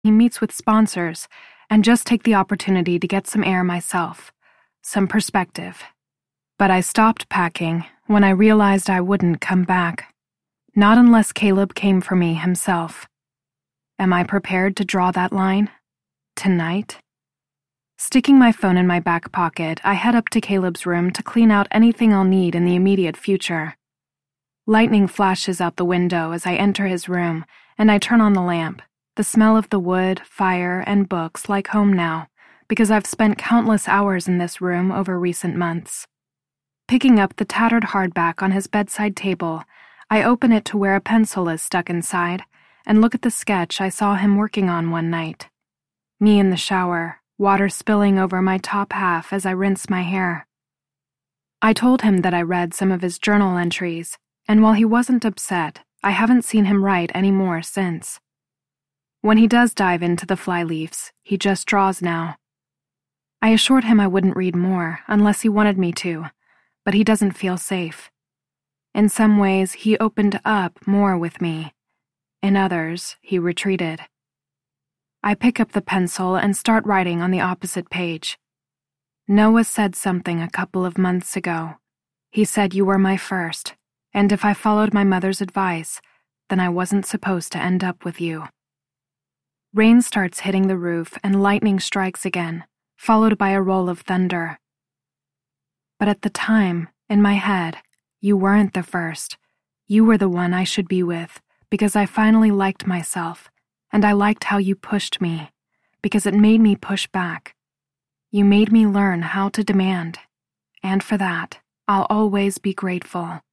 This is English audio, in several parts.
he meets with sponsors and just take the opportunity to get some air myself, some perspective. But I stopped packing when I realized I wouldn't come back. Not unless Caleb came for me himself. Am I prepared to draw that line? Tonight? Sticking my phone in my back pocket, I head up to Caleb's room to clean out anything I'll need in the immediate future. Lightning flashes out the window as I enter his room, and I turn on the lamp. The smell of the wood, fire, and books like home now, because I've spent countless hours in this room over recent months. Picking up the tattered hardback on his bedside table, I open it to where a pencil is stuck inside, and look at the sketch I saw him working on one night. Me in the shower, water spilling over my top half as I rinse my hair. I told him that I read some of his journal entries, and while he wasn't upset, I haven't seen him write any more since. When he does dive into the flyleafs, he just draws now. I assured him I wouldn't read more unless he wanted me to, but he doesn't feel safe. In some ways, he opened up more with me. In others, he retreated. I pick up the pencil and start writing on the opposite page. Noah said something a couple of months ago. He said you were my first, and if I followed my mother's advice, then I wasn't supposed to end up with you. Rain starts hitting the roof and lightning strikes again, followed by a roll of thunder. But at the time, in my head, you weren't the first. You were the one I should be with, because I finally liked myself. And I liked how you pushed me, because it made me push back. You made me learn how to demand, and for that, I'll always be grateful.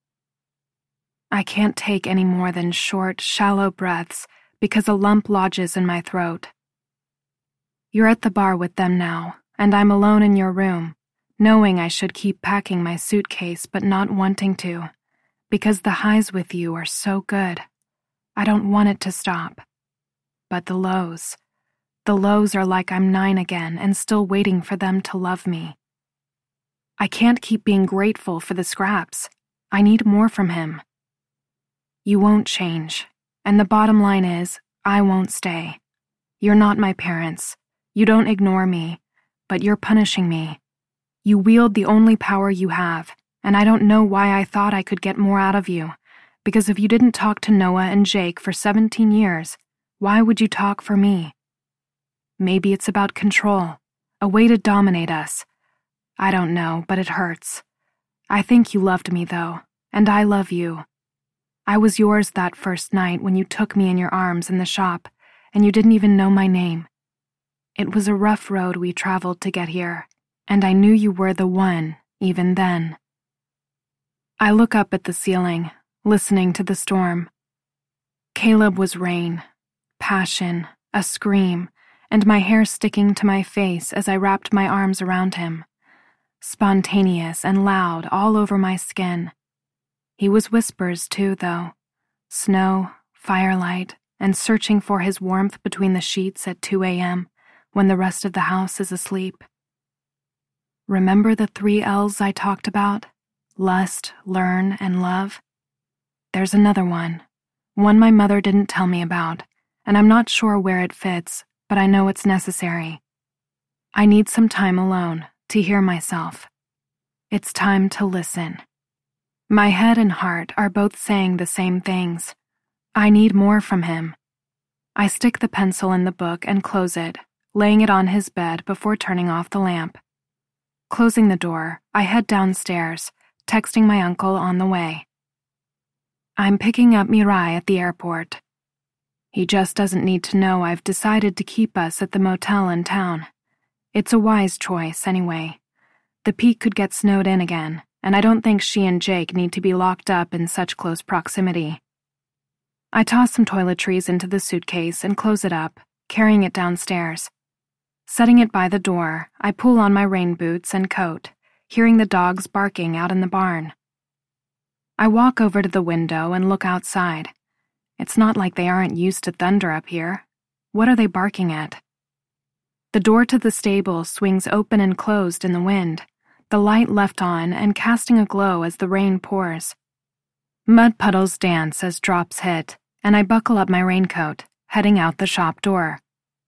I can't take any more than short, shallow breaths because a lump lodges in my throat. You're at the bar with them now, and I'm alone in your room, knowing I should keep packing my suitcase but not wanting to, because the highs with you are so good. I don't want it to stop. But the lows are like I'm 9 again and still waiting for them to love me. I can't keep being grateful for the scraps. I need more from him. You won't change, and the bottom line is, I won't stay. You're not my parents. You don't ignore me, but you're punishing me. You wield the only power you have, and I don't know why I thought I could get more out of you, because if you didn't talk to Noah and Jake for 17 years, why would you talk for me? Maybe it's about control, a way to dominate us. I don't know, but it hurts. I think you loved me, though, and I love you. I was yours that first night when you took me in your arms in the shop, and you didn't even know my name. It was a rough road we traveled to get here, and I knew you were the one, even then. I look up at the ceiling, listening to the storm. Caleb was rain. Passion, a scream, and my hair sticking to my face as I wrapped my arms around him. Spontaneous and loud all over my skin. He was whispers too, though. Snow, firelight, and searching for his warmth between the sheets at 2 a.m. when the rest of the house is asleep. Remember the 3 L's I talked about? Lust, learn, and love? There's another one my mother didn't tell me about. And I'm not sure where it fits, but I know it's necessary. I need some time alone to hear myself. It's time to listen. My head and heart are both saying the same things. I need more from him. I stick the pencil in the book and close it, laying it on his bed before turning off the lamp. Closing the door, I head downstairs, texting my uncle on the way. I'm picking up Mirai at the airport. He just doesn't need to know I've decided to keep us at the motel in town. It's a wise choice, anyway. The peak could get snowed in again, and I don't think she and Jake need to be locked up in such close proximity. I toss some toiletries into the suitcase and close it up, carrying it downstairs. Setting it by the door, I pull on my rain boots and coat, hearing the dogs barking out in the barn. I walk over to the window and look outside. It's not like they aren't used to thunder up here. What are they barking at? The door to the stable swings open and closed in the wind, the light left on and casting a glow as the rain pours. Mud puddles dance as drops hit, and I buckle up my raincoat, heading out the shop door.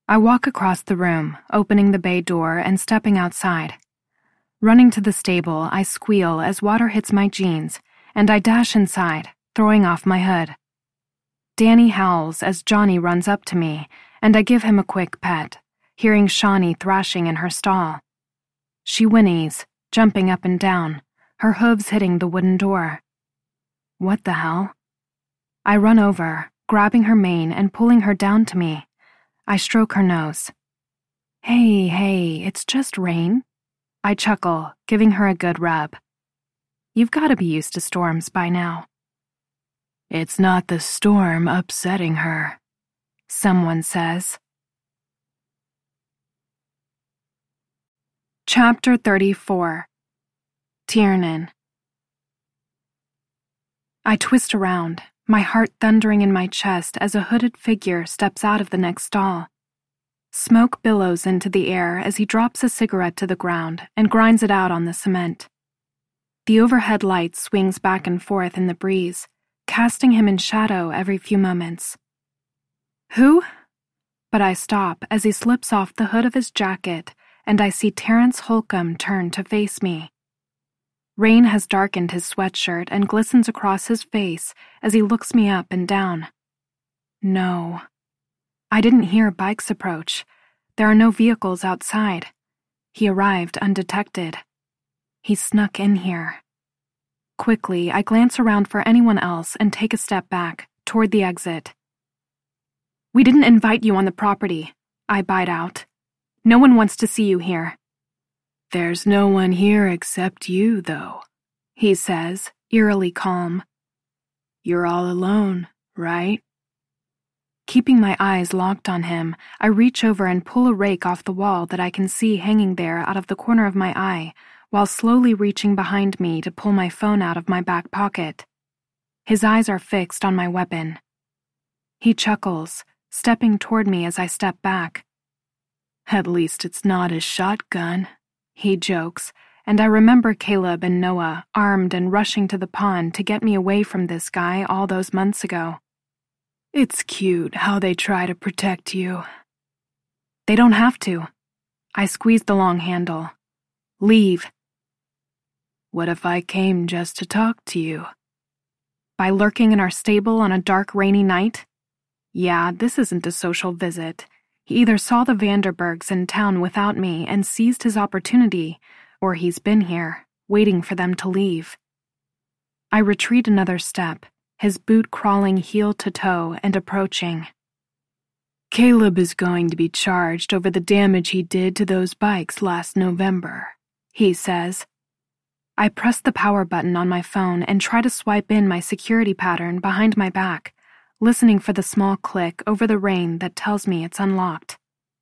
I walk across the room, opening the bay door and stepping outside. Running to the stable, I squeal as water hits my jeans, and I dash inside, throwing off my hood. Danny howls as Johnny runs up to me, and I give him a quick pet, hearing Shawnee thrashing in her stall. She whinnies, jumping up and down, her hooves hitting the wooden door. What the hell? I run over, grabbing her mane and pulling her down to me. I stroke her nose. Hey, it's just Rain. I chuckle, giving her a good rub. You've got to be used to storms by now. It's not the storm upsetting her, someone says. Chapter 34. Tiernan. I twist around, my heart thundering in my chest as a hooded figure steps out of the next stall. Smoke billows into the air as he drops a cigarette to the ground and grinds it out on the cement. The overhead light swings back and forth in the breeze, casting him in shadow every few moments. Who? But I stop as he slips off the hood of his jacket and I see Terrence Holcomb turn to face me. Rain has darkened his sweatshirt and glistens across his face as he looks me up and down. No. I didn't hear bikes approach. There are no vehicles outside. He arrived undetected. He snuck in here. Quickly, I glance around for anyone else and take a step back, toward the exit. We didn't invite you on the property, I bite out. No one wants to see you here. There's no one here except you, though, he says, eerily calm. You're all alone, right? Keeping my eyes locked on him, I reach over and pull a rake off the wall that I can see hanging there out of the corner of my eye, while slowly reaching behind me to pull my phone out of my back pocket. His eyes are fixed on my weapon. He chuckles, stepping toward me as I step back. At least it's not a shotgun, he jokes, and I remember Caleb and Noah armed and rushing to the pond to get me away from this guy all those months ago. It's cute how they try to protect you. They don't have to. I squeeze the long handle. Leave. What if I came just to talk to you? By lurking in our stable on a dark, rainy night? Yeah, this isn't a social visit. He either saw the Vanderbergs in town without me and seized his opportunity, or he's been here, waiting for them to leave. I retreat another step, his boot crawling heel to toe and approaching. Caleb is going to be charged over the damage he did to those bikes last November, he says. I press the power button on my phone and try to swipe in my security pattern behind my back, listening for the small click over the rain that tells me it's unlocked.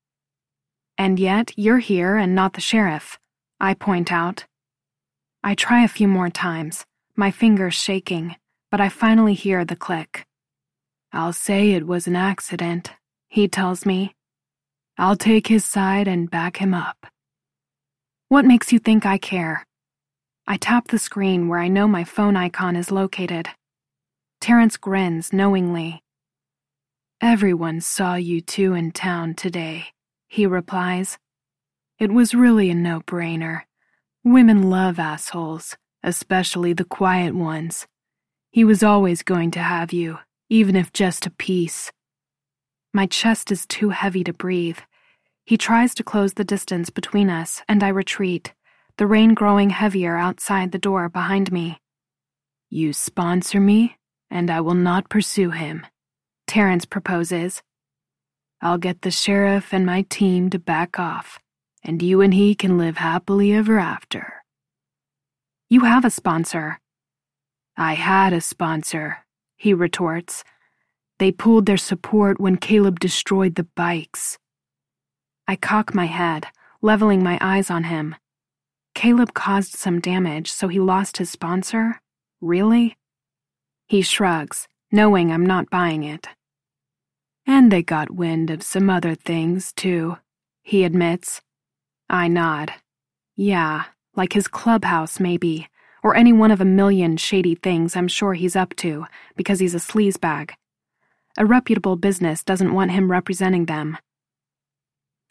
And yet, you're here and not the sheriff, I point out. I try a few more times, my fingers shaking, but I finally hear the click. I'll say it was an accident, he tells me. I'll take his side and back him up. What makes you think I care? I tap the screen where I know my phone icon is located. Terrence grins knowingly. Everyone saw you two in town today, he replies. It was really a no-brainer. Women love assholes, especially the quiet ones. He was always going to have you, even if just a piece. My chest is too heavy to breathe. He tries to close the distance between us, and I retreat, the rain growing heavier outside the door behind me. You sponsor me, and I will not pursue him, Terrence proposes. I'll get the sheriff and my team to back off, and you and he can live happily ever after. You have a sponsor. I had a sponsor, he retorts. They pulled their support when Caleb destroyed the bikes. I cock my head, leveling my eyes on him. Caleb caused some damage, so he lost his sponsor? Really? He shrugs, knowing I'm not buying it. And they got wind of some other things, too, he admits. I nod. Yeah, like his clubhouse, maybe, or any one of a million shady things I'm sure he's up to, because he's a sleazebag. A reputable business doesn't want him representing them.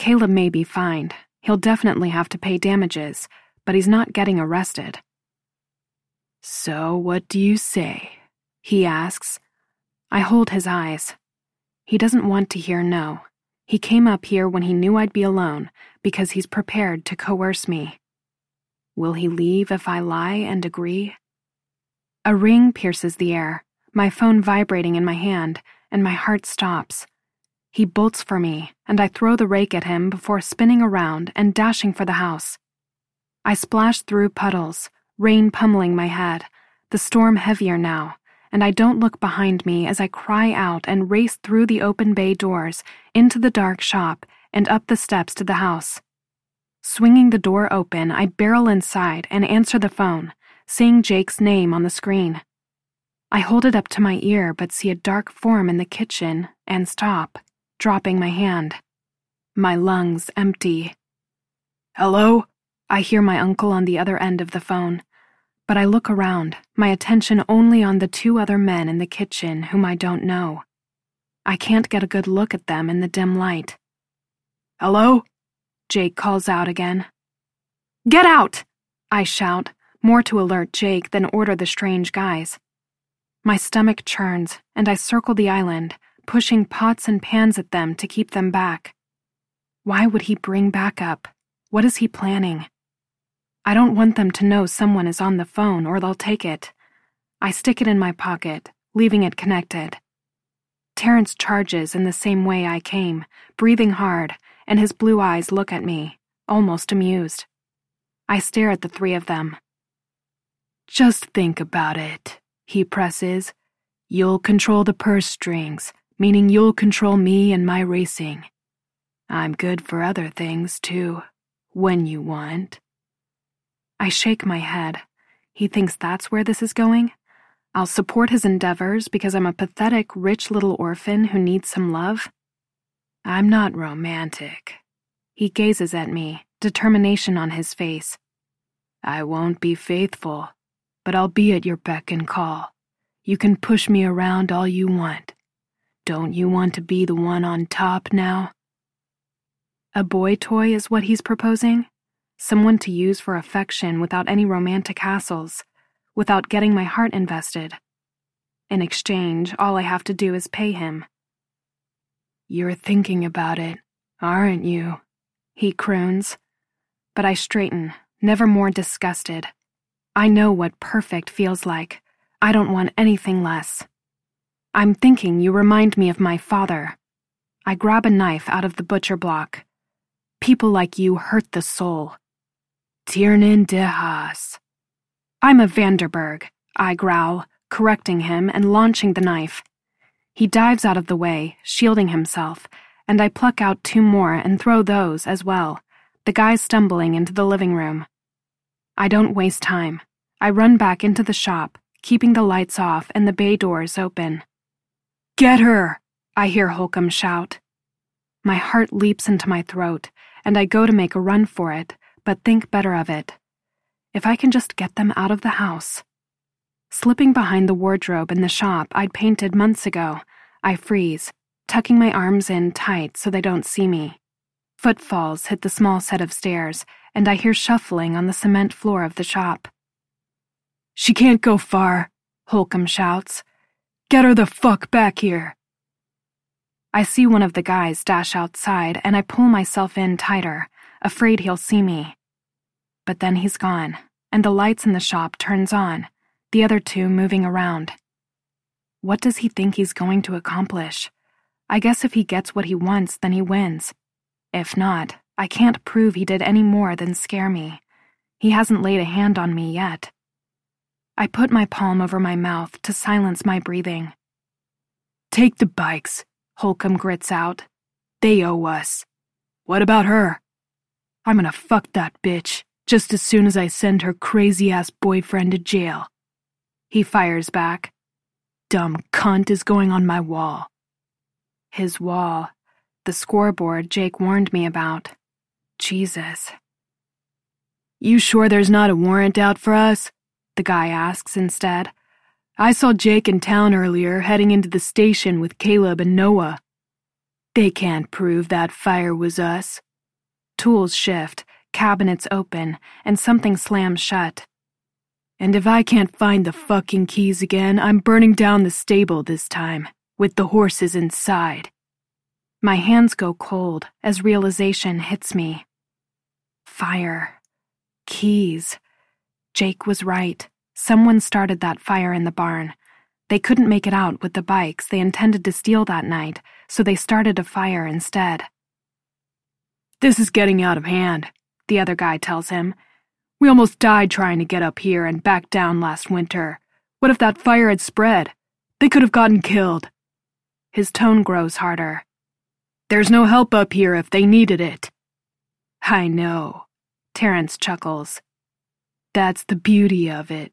Caleb may be fined. He'll definitely have to pay damages, but he's not getting arrested. So what do you say? He asks. I hold his eyes. He doesn't want to hear no. He came up here when he knew I'd be alone because he's prepared to coerce me. Will he leave if I lie and agree? A ring pierces the air, my phone vibrating in my hand, and my heart stops. He bolts for me, and I throw the rake at him before spinning around and dashing for the house. I splash through puddles, rain pummeling my head, the storm heavier now, and I don't look behind me as I cry out and race through the open bay doors, into the dark shop, and up the steps to the house. Swinging the door open, I barrel inside and answer the phone, seeing Jake's name on the screen. I hold it up to my ear but see a dark form in the kitchen and stop, dropping my hand. My lungs empty. Hello? I hear my uncle on the other end of the phone, but I look around, my attention only on the two other men in the kitchen whom I don't know. I can't get a good look at them in the dim light. Hello? Jake calls out again. Get out! I shout, more to alert Jake than order the strange guys. My stomach churns, and I circle the island, pushing pots and pans at them to keep them back. Why would he bring backup? What is he planning? I don't want them to know someone is on the phone or they'll take it. I stick it in my pocket, leaving it connected. Terrence charges in the same way I came, breathing hard, and his blue eyes look at me, almost amused. I stare at the three of them. Just think about it, he presses. You'll control the purse strings, meaning you'll control me and my racing. I'm good for other things, too, when you want. I shake my head. He thinks that's where this is going? I'll support his endeavors because I'm a pathetic, rich little orphan who needs some love? I'm not romantic. He gazes at me, determination on his face. I won't be faithful, but I'll be at your beck and call. You can push me around all you want. Don't you want to be the one on top now? A boy toy is what he's proposing? Someone to use for affection without any romantic hassles, without getting my heart invested. In exchange, all I have to do is pay him. You're thinking about it, aren't you? He croons. But I straighten, never more disgusted. I know what perfect feels like. I don't want anything less. I'm thinking you remind me of my father. I grab a knife out of the butcher block. People like you hurt the soul. Tiernan de Haas. I'm a Vanderberg, I growl, correcting him and launching the knife. He dives out of the way, shielding himself, and I pluck out two more and throw those as well, the guys stumbling into the living room. I don't waste time. I run back into the shop, keeping the lights off and the bay doors open. Get her! I hear Holcomb shout. My heart leaps into my throat, and I go to make a run for it, but think better of it. If I can just get them out of the house. Slipping behind the wardrobe in the shop I'd painted months ago, I freeze, tucking my arms in tight so they don't see me. Footfalls hit the small set of stairs, and I hear shuffling on the cement floor of the shop. She can't go far, Holcomb shouts. Get her the fuck back here. I see one of the guys dash outside, and I pull myself in tighter, afraid he'll see me. But then he's gone, and the lights in the shop turns on, the other two moving around. What does he think he's going to accomplish? I guess if he gets what he wants, then he wins. If not, I can't prove he did any more than scare me. He hasn't laid a hand on me yet. I put my palm over my mouth to silence my breathing. Take the bikes, Holcomb grits out. They owe us. What about her? I'm gonna fuck that bitch just as soon as I send her crazy-ass boyfriend to jail. He fires back. Dumb cunt is going on my wall. His wall. The scoreboard Jake warned me about. Jesus. You sure there's not a warrant out for us? The guy asks instead. I saw Jake in town earlier heading into the station with Caleb and Noah. They can't prove that fire was us. Tools shift, cabinets open, and something slams shut. And if I can't find the fucking keys again, I'm burning down the stable this time, with the horses inside. My hands go cold as realization hits me. Fire. Keys. Jake was right. Someone started that fire in the barn. They couldn't make it out with the bikes they intended to steal that night, so they started a fire instead. This is getting out of hand, the other guy tells him. We almost died trying to get up here and back down last winter. What if that fire had spread? They could have gotten killed. His tone grows harder. There's no help up here if they needed it. I know, Terrence chuckles. That's the beauty of it.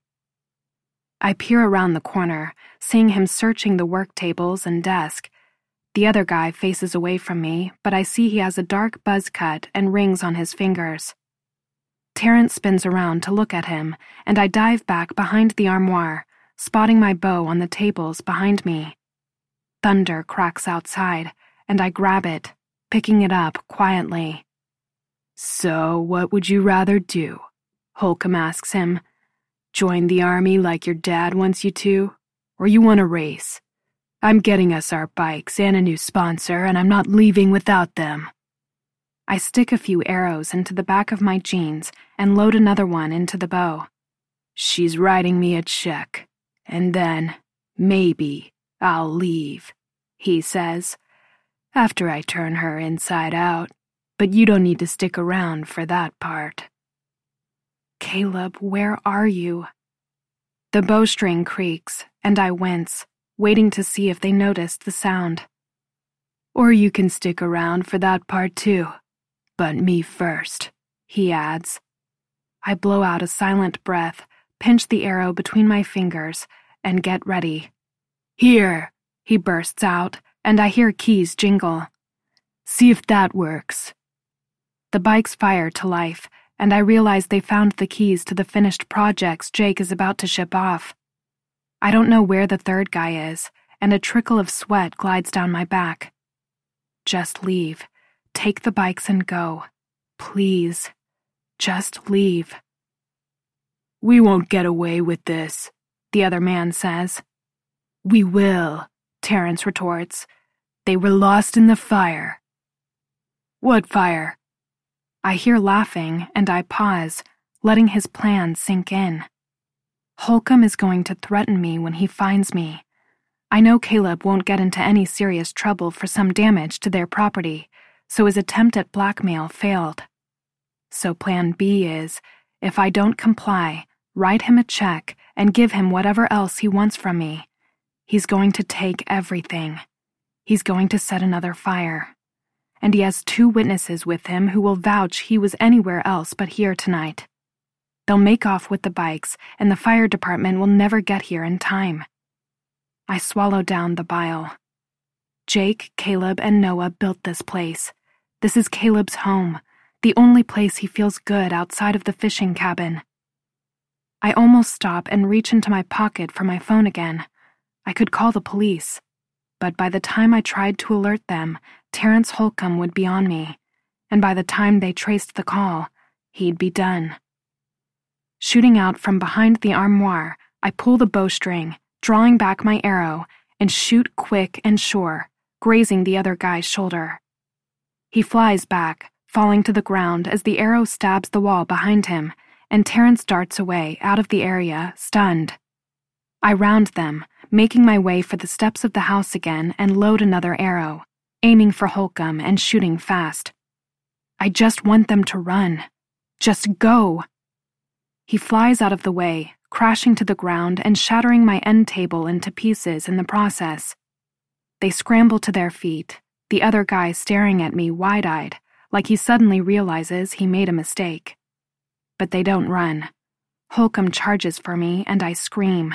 I peer around the corner, seeing him searching the work tables and desk. The other guy faces away from me, but I see he has a dark buzz cut and rings on his fingers. Terrence spins around to look at him, and I dive back behind the armoire, spotting my bow on the tables behind me. Thunder cracks outside, and I grab it, picking it up quietly. So what would you rather do? Holcomb asks him. Join the army like your dad wants you to? Or you want to race? I'm getting us our bikes and a new sponsor, and I'm not leaving without them. I stick a few arrows into the back of my jeans and load another one into the bow. She's writing me a check, and then, maybe, I'll leave, he says, after I turn her inside out, but you don't need to stick around for that part. Caleb, where are you? The bowstring creaks, and I wince, waiting to see if they noticed the sound. Or you can stick around for that part too. But me first, he adds. I blow out a silent breath, pinch the arrow between my fingers, and get ready. Here, he bursts out, and I hear keys jingle. See if that works. The bikes fire to life, and I realize they found the keys to the finished projects Jake is about to ship off. I don't know where the third guy is, and a trickle of sweat glides down my back. Just leave. Take the bikes and go. Please. Just leave. We won't get away with this, the other man says. We will, Terrence retorts. They were lost in the fire. What fire? I hear laughing, and I pause, letting his plan sink in. Holcomb is going to threaten me when he finds me. I know Caleb won't get into any serious trouble for some damage to their property, so his attempt at blackmail failed. So plan B is, if I don't comply, write him a check and give him whatever else he wants from me. He's going to take everything. He's going to set another fire. And he has 2 witnesses with him who will vouch he was anywhere else but here tonight. They'll make off with the bikes, and the fire department will never get here in time. I swallow down the bile. Jake, Caleb, and Noah built this place. This is Caleb's home, the only place he feels good outside of the fishing cabin. I almost stop and reach into my pocket for my phone again. I could call the police, but by the time I tried to alert them, Terrence Holcomb would be on me, and by the time they traced the call, he'd be done. Shooting out from behind the armoire, I pull the bowstring, drawing back my arrow, and shoot quick and sure, grazing the other guy's shoulder. He flies back, falling to the ground as the arrow stabs the wall behind him, and Terrence darts away out of the area, stunned. I round them, making my way for the steps of the house again and load another arrow, aiming for Holcomb and shooting fast. I just want them to run. Just go. He flies out of the way, crashing to the ground and shattering my end table into pieces in the process. They scramble to their feet, the other guy staring at me wide-eyed, like he suddenly realizes he made a mistake. But they don't run. Holcomb charges for me, and I scream.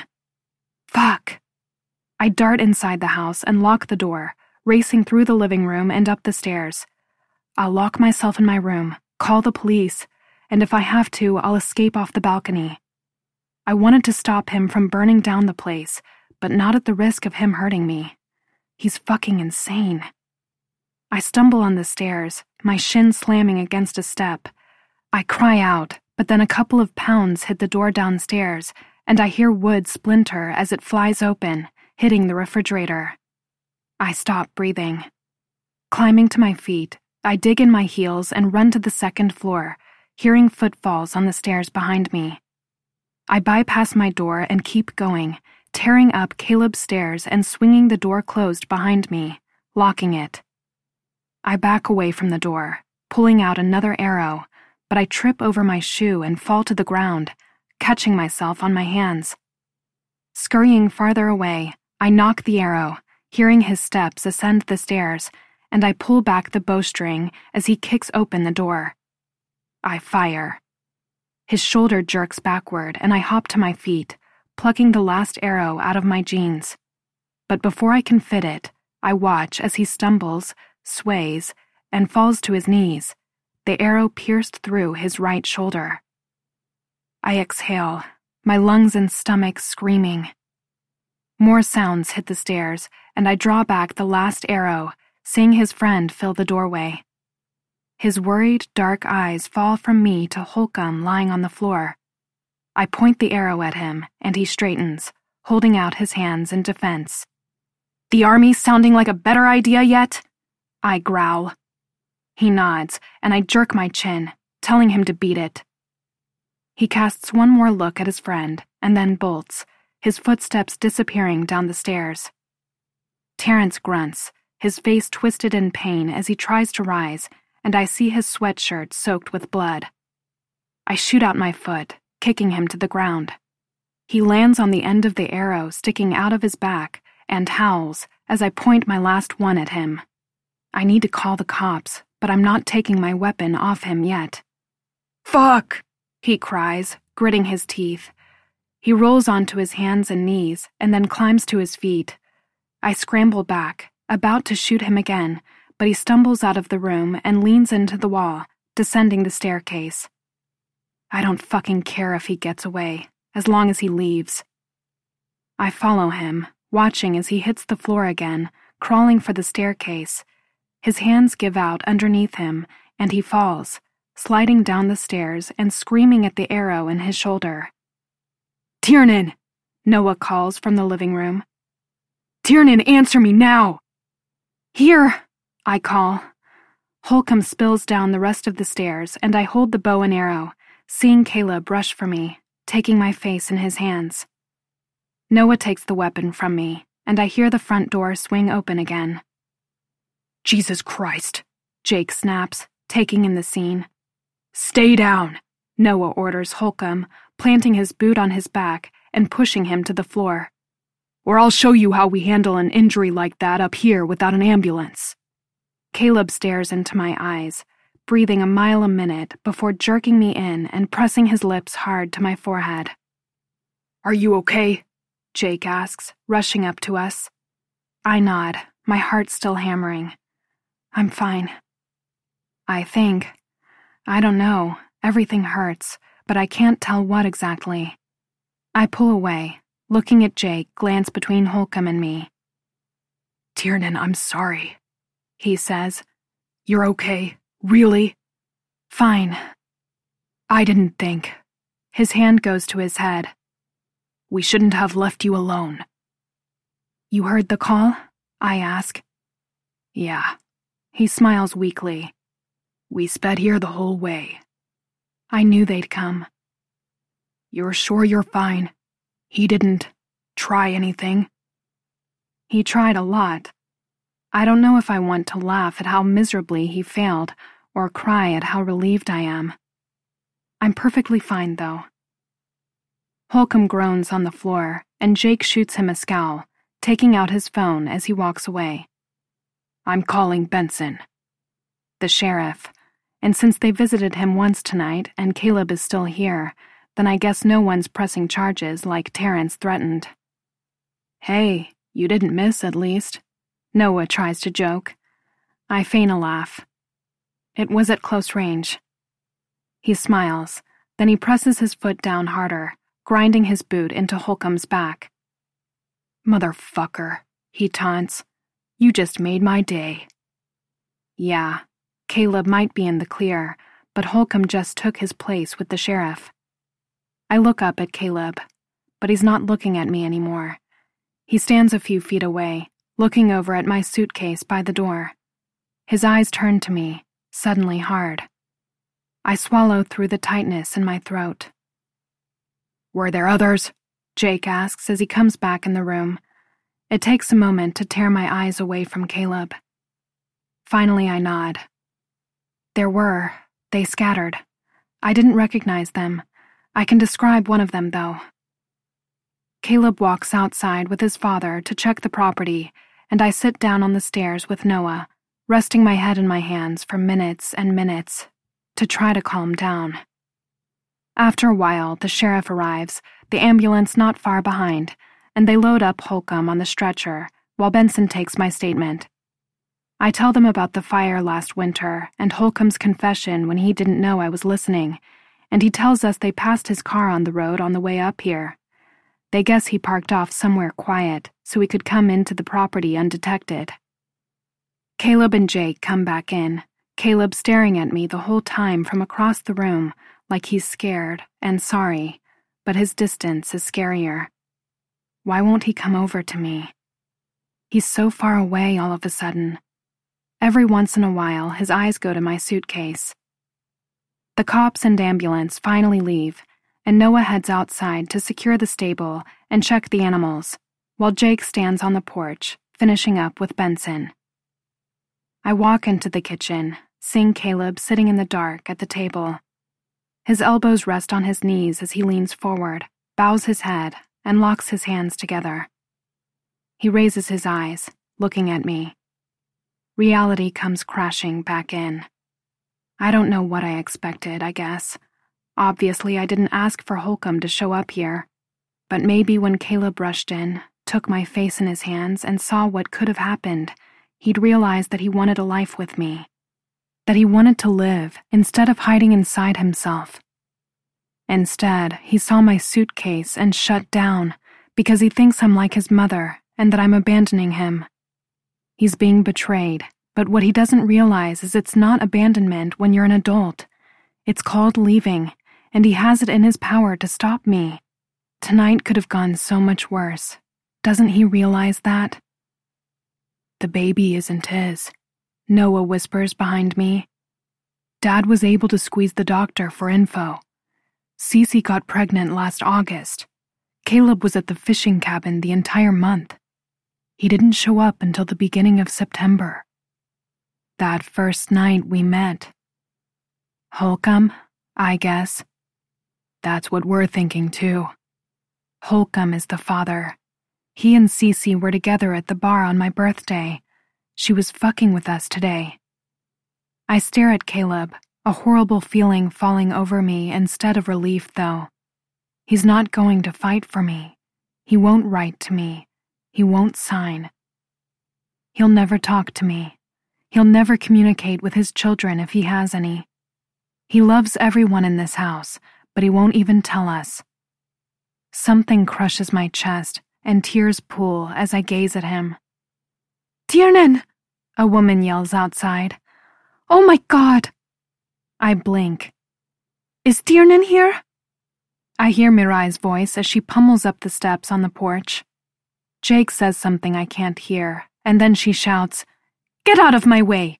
Fuck! I dart inside the house and lock the door, racing through the living room and up the stairs. I'll lock myself in my room, call the police, and if I have to, I'll escape off the balcony. I wanted to stop him from burning down the place, but not at the risk of him hurting me. He's fucking insane. I stumble on the stairs, my shin slamming against a step. I cry out, but then a couple of pounds hit the door downstairs, and I hear wood splinter as it flies open, hitting the refrigerator. I stop breathing. Climbing to my feet, I dig in my heels and run to the second floor, hearing footfalls on the stairs behind me. I bypass my door and keep going, tearing up Caleb's stairs and swinging the door closed behind me, locking it. I back away from the door, pulling out another arrow, but I trip over my shoe and fall to the ground, catching myself on my hands. Scurrying farther away, I knock the arrow, hearing his steps ascend the stairs, and I pull back the bowstring as he kicks open the door. I fire. His shoulder jerks backward, and I hop to my feet, plucking the last arrow out of my jeans. But before I can fit it, I watch as he stumbles, sways, and falls to his knees, the arrow pierced through his right shoulder. I exhale, my lungs and stomach screaming. More sounds hit the stairs, and I draw back the last arrow, seeing his friend fill the doorway. His worried, dark eyes fall from me to Holcomb lying on the floor. I point the arrow at him, and he straightens, holding out his hands in defense. "The army sounding like a better idea yet?" I growl. He nods, and I jerk my chin, telling him to beat it. He casts one more look at his friend, and then bolts, his footsteps disappearing down the stairs. Terrence grunts, his face twisted in pain as he tries to rise, and I see his sweatshirt soaked with blood. I shoot out my foot, kicking him to the ground. He lands on the end of the arrow sticking out of his back and howls as I point my last one at him. I need to call the cops, but I'm not taking my weapon off him yet. "Fuck!" he cries, gritting his teeth. He rolls onto his hands and knees and then climbs to his feet. I scramble back, about to shoot him again, but he stumbles out of the room and leans into the wall, descending the staircase. I don't fucking care if he gets away, as long as he leaves. I follow him, watching as he hits the floor again, crawling for the staircase. His hands give out underneath him, and he falls, sliding down the stairs and screaming at the arrow in his shoulder. "Tiernan!" Noah calls from the living room. "Tiernan, answer me now!" "Here!" I call. Holcomb spills down the rest of the stairs, and I hold the bow and arrow, seeing Caleb rush for me, taking my face in his hands. Noah takes the weapon from me, and I hear the front door swing open again. "Jesus Christ," Jake snaps, taking in the scene. "Stay down," Noah orders Holcomb, planting his boot on his back and pushing him to the floor. "Or I'll show you how we handle an injury like that up here without an ambulance." Caleb stares into my eyes, breathing a mile a minute before jerking me in and pressing his lips hard to my forehead. "Are you okay?" Jake asks, rushing up to us. I nod, my heart still hammering. "I'm fine. I think. I don't know. Everything hurts, but I can't tell what exactly." I pull away, looking at Jake glance between Holcomb and me. "Tiernan, I'm sorry," he says. "You're okay? Really?" "Fine." I didn't think. His hand goes to his head. "We shouldn't have left you alone." "You heard the call?" I ask. "Yeah." He smiles weakly. "We sped here the whole way." I knew they'd come. "You're sure you're fine? He didn't try anything?" He tried a lot. I don't know if I want to laugh at how miserably he failed or cry at how relieved I am. I'm perfectly fine, though. Holcomb groans on the floor, and Jake shoots him a scowl, taking out his phone as he walks away. "I'm calling Benson." The sheriff. And since they visited him once tonight and Caleb is still here, then I guess no one's pressing charges like Terrence threatened. "Hey, you didn't miss at least," Noah tries to joke. I feign a laugh. "It was at close range." He smiles, then he presses his foot down harder, grinding his boot into Holcomb's back. "Motherfucker," he taunts. "You just made my day." Yeah, Caleb might be in the clear, but Holcomb just took his place with the sheriff. I look up at Caleb, but he's not looking at me anymore. He stands a few feet away, looking over at my suitcase by the door. His eyes turn to me, suddenly hard. I swallow through the tightness in my throat. "Were there others?" Jake asks as he comes back in the room. It takes a moment to tear my eyes away from Caleb. Finally, I nod. There were. They scattered. I didn't recognize them. I can describe one of them, though. Caleb walks outside with his father to check the property, and I sit down on the stairs with Noah, resting my head in my hands for minutes and minutes to try to calm down. After a while, the sheriff arrives, the ambulance not far behind, and they load up Holcomb on the stretcher while Benson takes my statement. I tell them about the fire last winter and Holcomb's confession when he didn't know I was listening, and he tells us they passed his car on the road on the way up here. They guess he parked off somewhere quiet so he could come into the property undetected. Caleb and Jake come back in, Caleb staring at me the whole time from across the room like he's scared and sorry, but his distance is scarier. Why won't he come over to me? He's so far away all of a sudden. Every once in a while, his eyes go to my suitcase. The cops and ambulance finally leave, and Noah heads outside to secure the stable and check the animals, while Jake stands on the porch, finishing up with Benson. I walk into the kitchen, seeing Caleb sitting in the dark at the table. His elbows rest on his knees as he leans forward, bows his head, and locks his hands together. He raises his eyes, looking at me. Reality comes crashing back in. I don't know what I expected, I guess. Obviously, I didn't ask for Holcomb to show up here. But maybe when Caleb rushed in, took my face in his hands, and saw what could have happened, he'd realize that he wanted a life with me. That he wanted to live instead of hiding inside himself. Instead, he saw my suitcase and shut down because he thinks I'm like his mother and that I'm abandoning him. He's being betrayed, but what he doesn't realize is it's not abandonment when you're an adult. It's called leaving, and he has it in his power to stop me. Tonight could have gone so much worse. Doesn't he realize that? The baby isn't his, Noah whispers behind me. Dad was able to squeeze the doctor for info. Cece got pregnant last August. Caleb was at the fishing cabin the entire month. He didn't show up until the beginning of September. That first night we met. Holcomb, I guess. That's what we're thinking too. Holcomb is the father. He and Cece were together at the bar on my birthday. She was fucking with us today. I stare at Caleb, a horrible feeling falling over me instead of relief, though. He's not going to fight for me. He won't write to me. He won't sign. He'll never talk to me. He'll never communicate with his children if he has any. He loves everyone in this house, but he won't even tell us. Something crushes my chest, and tears pool as I gaze at him. "Tiernan!" a woman yells outside. "Oh my God!" I blink. "Is Tiernan here?" I hear Mirai's voice as she pummels up the steps on the porch. Jake says something I can't hear, and then she shouts, "Get out of my way!"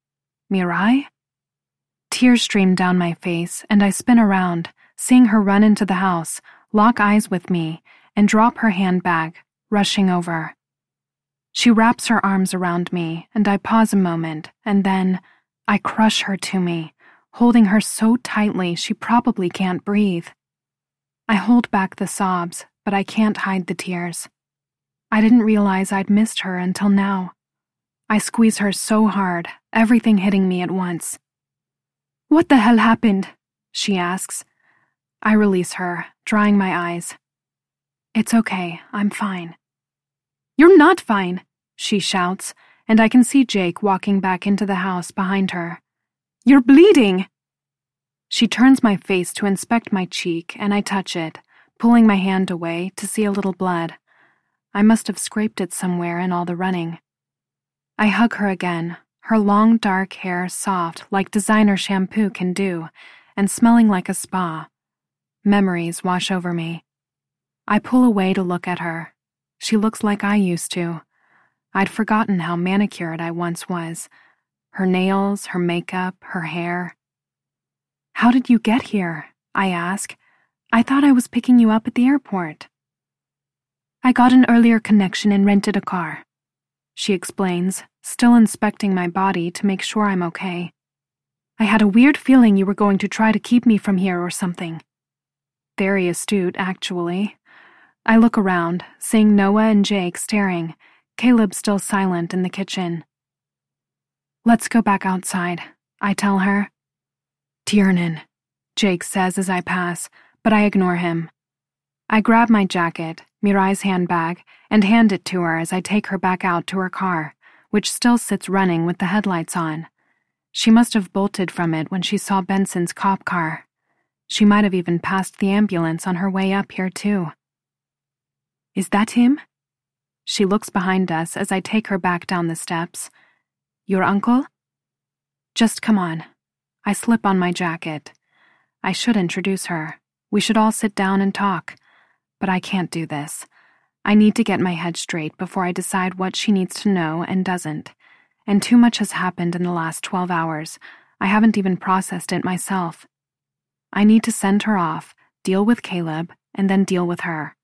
Mirai? Tears stream down my face, and I spin around, seeing her run into the house, lock eyes with me, and drop her handbag, rushing over. She wraps her arms around me, and I pause a moment, and then I crush her to me, holding her so tightly she probably can't breathe. I hold back the sobs, but I can't hide the tears. I didn't realize I'd missed her until now. I squeeze her so hard, everything hitting me at once. "What the hell happened?" she asks. I release her, drying my eyes. "It's okay, I'm fine." "You're not fine," she shouts, and I can see Jake walking back into the house behind her. "You're bleeding!" She turns my face to inspect my cheek, and I touch it, pulling my hand away to see a little blood. I must have scraped it somewhere in all the running. I hug her again, her long dark hair soft like designer shampoo can do, and smelling like a spa. Memories wash over me. I pull away to look at her. She looks like I used to. I'd forgotten how manicured I once was. Her nails, her makeup, her hair. "How did you get here?" I ask. "I thought I was picking you up at the airport." "I got an earlier connection and rented a car," she explains, still inspecting my body to make sure I'm okay. "I had a weird feeling you were going to try to keep me from here or something." Very astute, actually. I look around, seeing Noah and Jake staring, Caleb still silent in the kitchen. "Let's go back outside," I tell her. "Tiernan," Jake says as I pass, but I ignore him. I grab my jacket, Mirai's handbag, and hand it to her as I take her back out to her car, which still sits running with the headlights on. She must have bolted from it when she saw Benson's cop car. She might have even passed the ambulance on her way up here, too. "Is that him?" She looks behind us as I take her back down the steps. "Your uncle?" "Just come on." I slip on my jacket. I should introduce her. We should all sit down and talk. But I can't do this. I need to get my head straight before I decide what she needs to know and doesn't. And too much has happened in the last 12 hours. I haven't even processed it myself. I need to send her off, deal with Caleb, and then deal with her.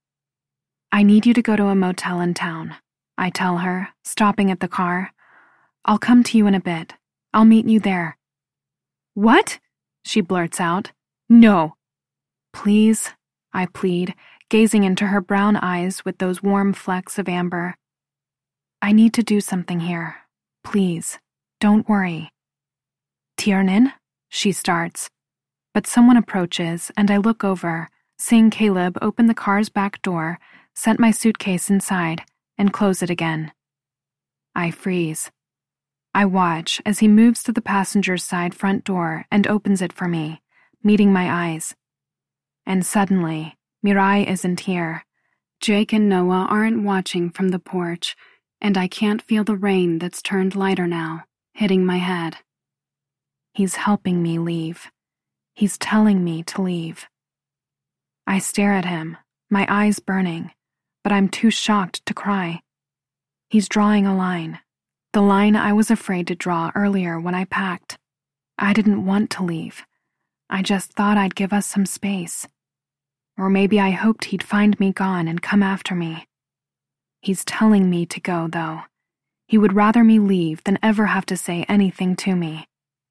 "I need you to go to a motel in town," I tell her, stopping at the car. "I'll come to you in a bit. I'll meet you there." "What?" she blurts out. "No." "Please," I plead, gazing into her brown eyes with those warm flecks of amber. "I need to do something here. Please, don't worry." "Tiernan?" she starts. But someone approaches, and I look over, seeing Caleb open the car's back door, set my suitcase inside, and close it again. I freeze. I watch as he moves to the passenger's side front door and opens it for me, meeting my eyes. And suddenly, Mirai isn't here. Jake and Noah aren't watching from the porch, and I can't feel the rain that's turned lighter now, hitting my head. He's helping me leave. He's telling me to leave. I stare at him, my eyes burning, but I'm too shocked to cry. He's drawing a line, the line I was afraid to draw earlier when I packed. I didn't want to leave. I just thought I'd give us some space. Or maybe I hoped he'd find me gone and come after me. He's telling me to go, though. He would rather me leave than ever have to say anything to me.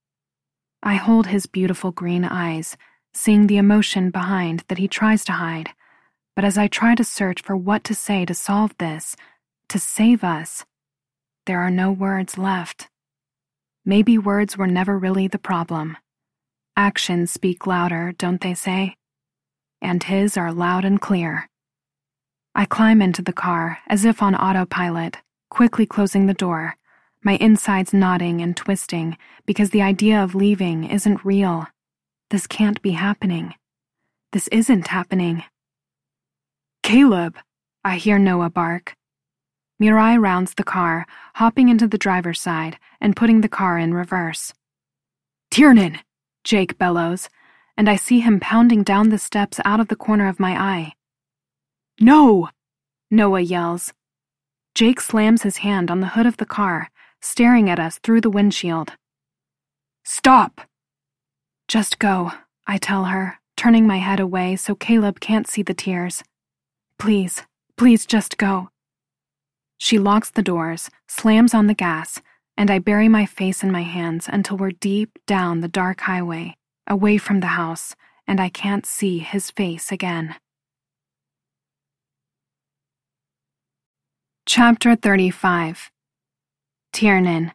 I hold his beautiful green eyes, seeing the emotion behind that he tries to hide. But as I try to search for what to say to solve this, to save us, there are no words left. Maybe words were never really the problem. Actions speak louder, don't they say? And his are loud and clear. I climb into the car as if on autopilot, quickly closing the door, my insides knotting and twisting because the idea of leaving isn't real. This can't be happening. This isn't happening. "Caleb!" I hear Noah bark. Mirai rounds the car, hopping into the driver's side and putting the car in reverse. "Tiernan!" Jake bellows, and I see him pounding down the steps out of the corner of my eye. "No!" Noah yells. Jake slams his hand on the hood of the car, staring at us through the windshield. "Stop!" "Just go," I tell her, turning my head away so Caleb can't see the tears. "Please, please just go." She locks the doors, slams on the gas, and I bury my face in my hands until we're deep down the dark highway, away from the house, and I can't see his face again. Chapter 35. Tiernan.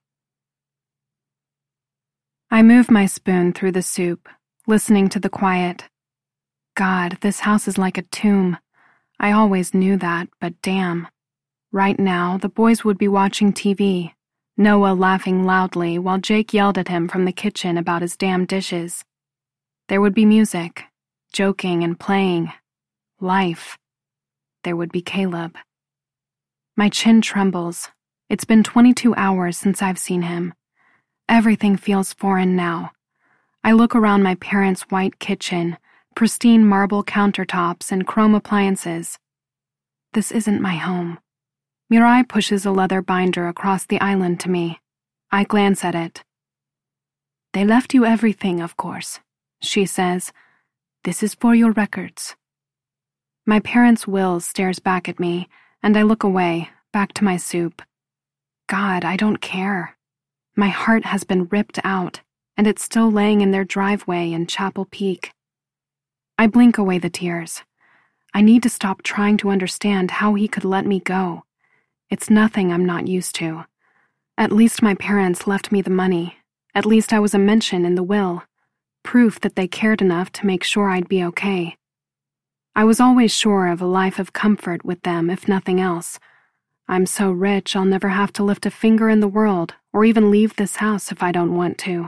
I move my spoon through the soup, listening to the quiet. God, this house is like a tomb. I always knew that, but damn. Right now, the boys would be watching TV, Noah laughing loudly while Jake yelled at him from the kitchen about his damn dishes. There would be music, joking and playing. Life. There would be Caleb. My chin trembles. It's been 22 hours since I've seen him. Everything feels foreign now. I look around my parents' white kitchen, pristine marble countertops and chrome appliances. This isn't my home. Mirai pushes a leather binder across the island to me. I glance at it. They left you everything, of course, she says. This is for your records. My parents' will stares back at me, and I look away, back to my soup. God, I don't care. My heart has been ripped out, and it's still laying in their driveway in Chapel Peak. I blink away the tears. I need to stop trying to understand how he could let me go. It's nothing I'm not used to. At least my parents left me the money. At least I was a mention in the will. Proof that they cared enough to make sure I'd be okay. I was always sure of a life of comfort with them, if nothing else. I'm so rich I'll never have to lift a finger in the world or even leave this house if I don't want to.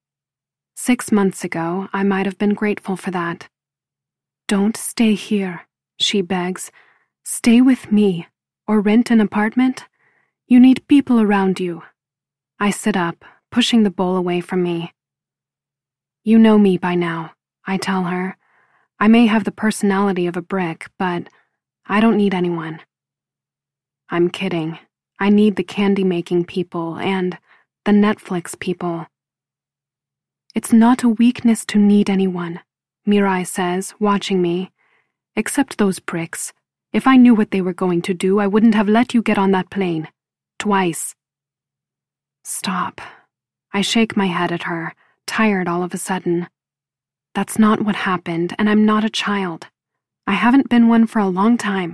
6 months ago, I might have been grateful for that. Don't stay here, she begs. Stay with me, or rent an apartment. You need people around you. I sit up, pushing the bowl away from me. You know me by now, I tell her. I may have the personality of a brick, but I don't need anyone. I'm kidding. I need the candy-making people and the Netflix people. It's not a weakness to need anyone, Mirai says, watching me. Except those pricks. If I knew what they were going to do, I wouldn't have let you get on that plane. Twice. Stop. I shake my head at her, tired all of a sudden. That's not what happened, and I'm not a child. I haven't been one for a long time.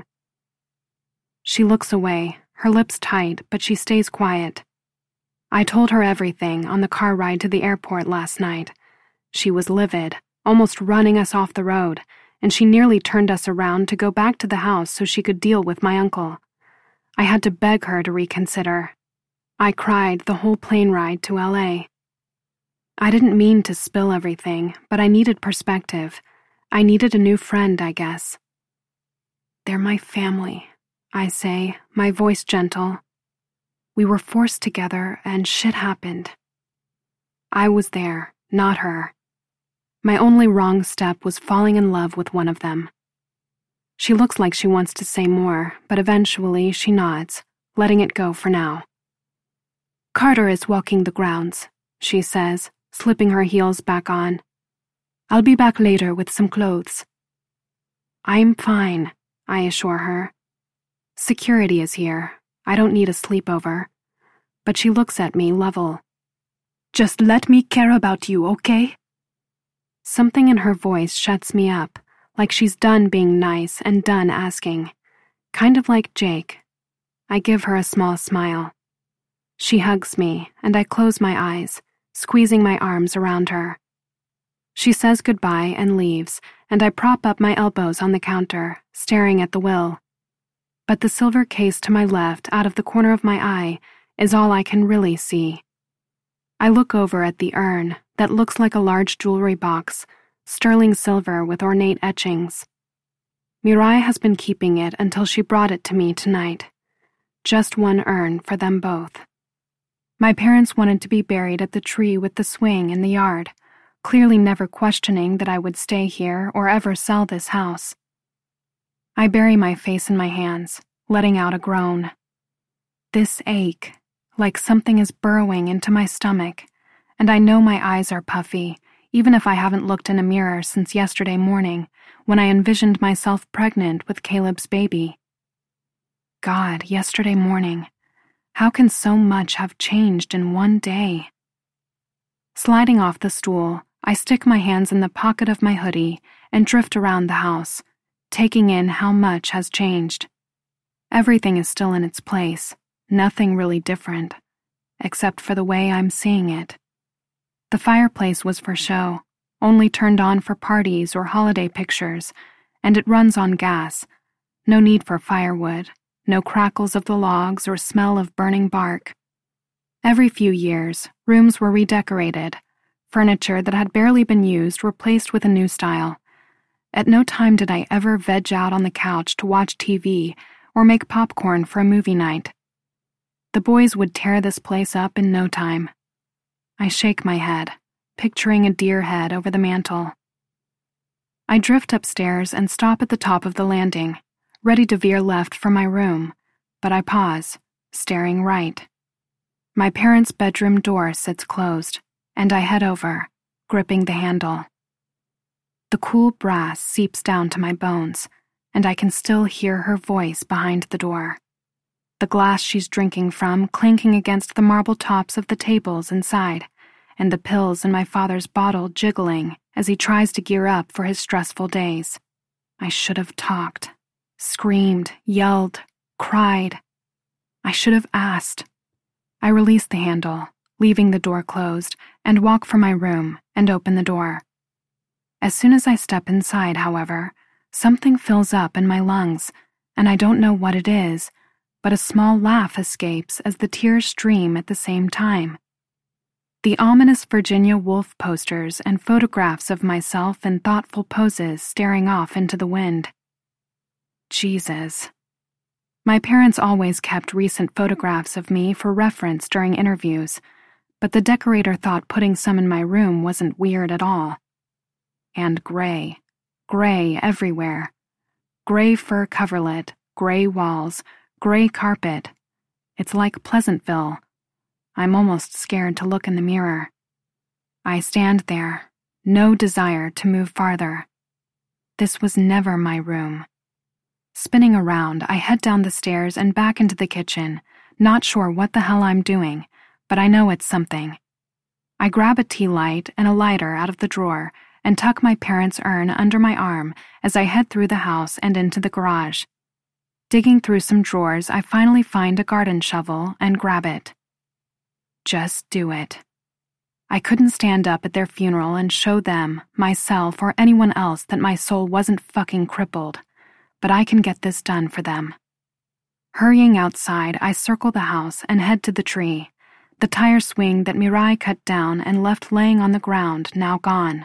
She looks away, her lips tight, but she stays quiet. I told her everything on the car ride to the airport last night. She was livid, almost running us off the road, and she nearly turned us around to go back to the house so she could deal with my uncle. I had to beg her to reconsider. I cried the whole plane ride to LA. I didn't mean to spill everything, but I needed perspective. I needed a new friend, I guess. They're my family, I say, my voice gentle. We were forced together and shit happened. I was there, not her. My only wrong step was falling in love with one of them. She looks like she wants to say more, but eventually she nods, letting it go for now. Carter is walking the grounds, she says, slipping her heels back on. I'll be back later with some clothes. I'm fine, I assure her. Security is here. I don't need a sleepover. But she looks at me level. Just let me care about you, okay? Something in her voice shuts me up, like she's done being nice and done asking. Kind of like Jake. I give her a small smile. She hugs me, and I close my eyes, squeezing my arms around her. She says goodbye and leaves, and I prop up my elbows on the counter, staring at the will. But the silver case to my left, out of the corner of my eye, is all I can really see. I look over at the urn that looks like a large jewelry box, sterling silver with ornate etchings. Mirai has been keeping it until she brought it to me tonight. Just one urn for them both. My parents wanted to be buried at the tree with the swing in the yard, clearly never questioning that I would stay here or ever sell this house. I bury my face in my hands, letting out a groan. This ache, like something is burrowing into my stomach, and I know my eyes are puffy, even if I haven't looked in a mirror since yesterday morning, when I envisioned myself pregnant with Caleb's baby. God, yesterday morning. How can so much have changed in one day? Sliding off the stool, I stick my hands in the pocket of my hoodie and drift around the house, taking in how much has changed. Everything is still in its place, nothing really different, except for the way I'm seeing it. The fireplace was for show, only turned on for parties or holiday pictures, and it runs on gas. No need for firewood, no crackles of the logs or smell of burning bark. Every few years, rooms were redecorated, furniture that had barely been used replaced with a new style. At no time did I ever veg out on the couch to watch TV or make popcorn for a movie night. The boys would tear this place up in no time. I shake my head, picturing a deer head over the mantel. I drift upstairs and stop at the top of the landing, ready to veer left for my room, but I pause, staring right. My parents' bedroom door sits closed, and I head over, gripping the handle. The cool brass seeps down to my bones, and I can still hear her voice behind the door. The glass she's drinking from clinking against the marble tops of the tables inside, and the pills in my father's bottle jiggling as he tries to gear up for his stressful days. I should have talked, screamed, yelled, cried. I should have asked. I release the handle, leaving the door closed, and walk for my room and open the door. As soon as I step inside, however, something fills up in my lungs, and I don't know what it is, but a small laugh escapes as the tears stream at the same time. The ominous Virginia Woolf posters and photographs of myself in thoughtful poses staring off into the wind. Jesus. My parents always kept recent photographs of me for reference during interviews, but the decorator thought putting some in my room wasn't weird at all. And gray everywhere. Gray fur coverlet, gray walls, gray carpet. It's like Pleasantville. I'm almost scared to look in the mirror. I stand there, no desire to move farther. This was never my room. Spinning around, I head down the stairs and back into the kitchen, not sure what the hell I'm doing, but I know it's something. I grab a tea light and a lighter out of the drawer and tuck my parents' urn under my arm as I head through the house and into the garage. Digging through some drawers, I finally find a garden shovel and grab it. Just do it. I couldn't stand up at their funeral and show them, myself, or anyone else that my soul wasn't fucking crippled, but I can get this done for them. Hurrying outside, I circle the house and head to the tree, the tire swing that Mirai cut down and left laying on the ground, now gone.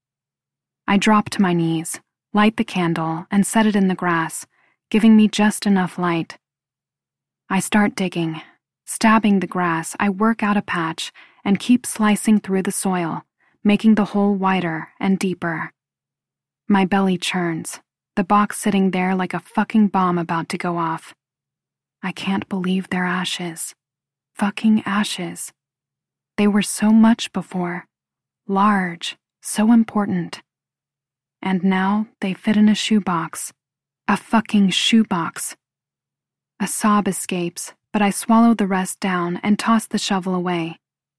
I drop to my knees, light the candle, and set it in the grass, giving me just enough light. I start digging. Stabbing the grass, I work out a patch and keep slicing through the soil, making the hole wider and deeper. My belly churns, the box sitting there like a fucking bomb about to go off. I can't believe they're ashes. Fucking ashes. They were so much before. Large, so important. And now they fit in a shoebox. A fucking shoebox. A sob escapes, but I swallow the rest down and toss the shovel away.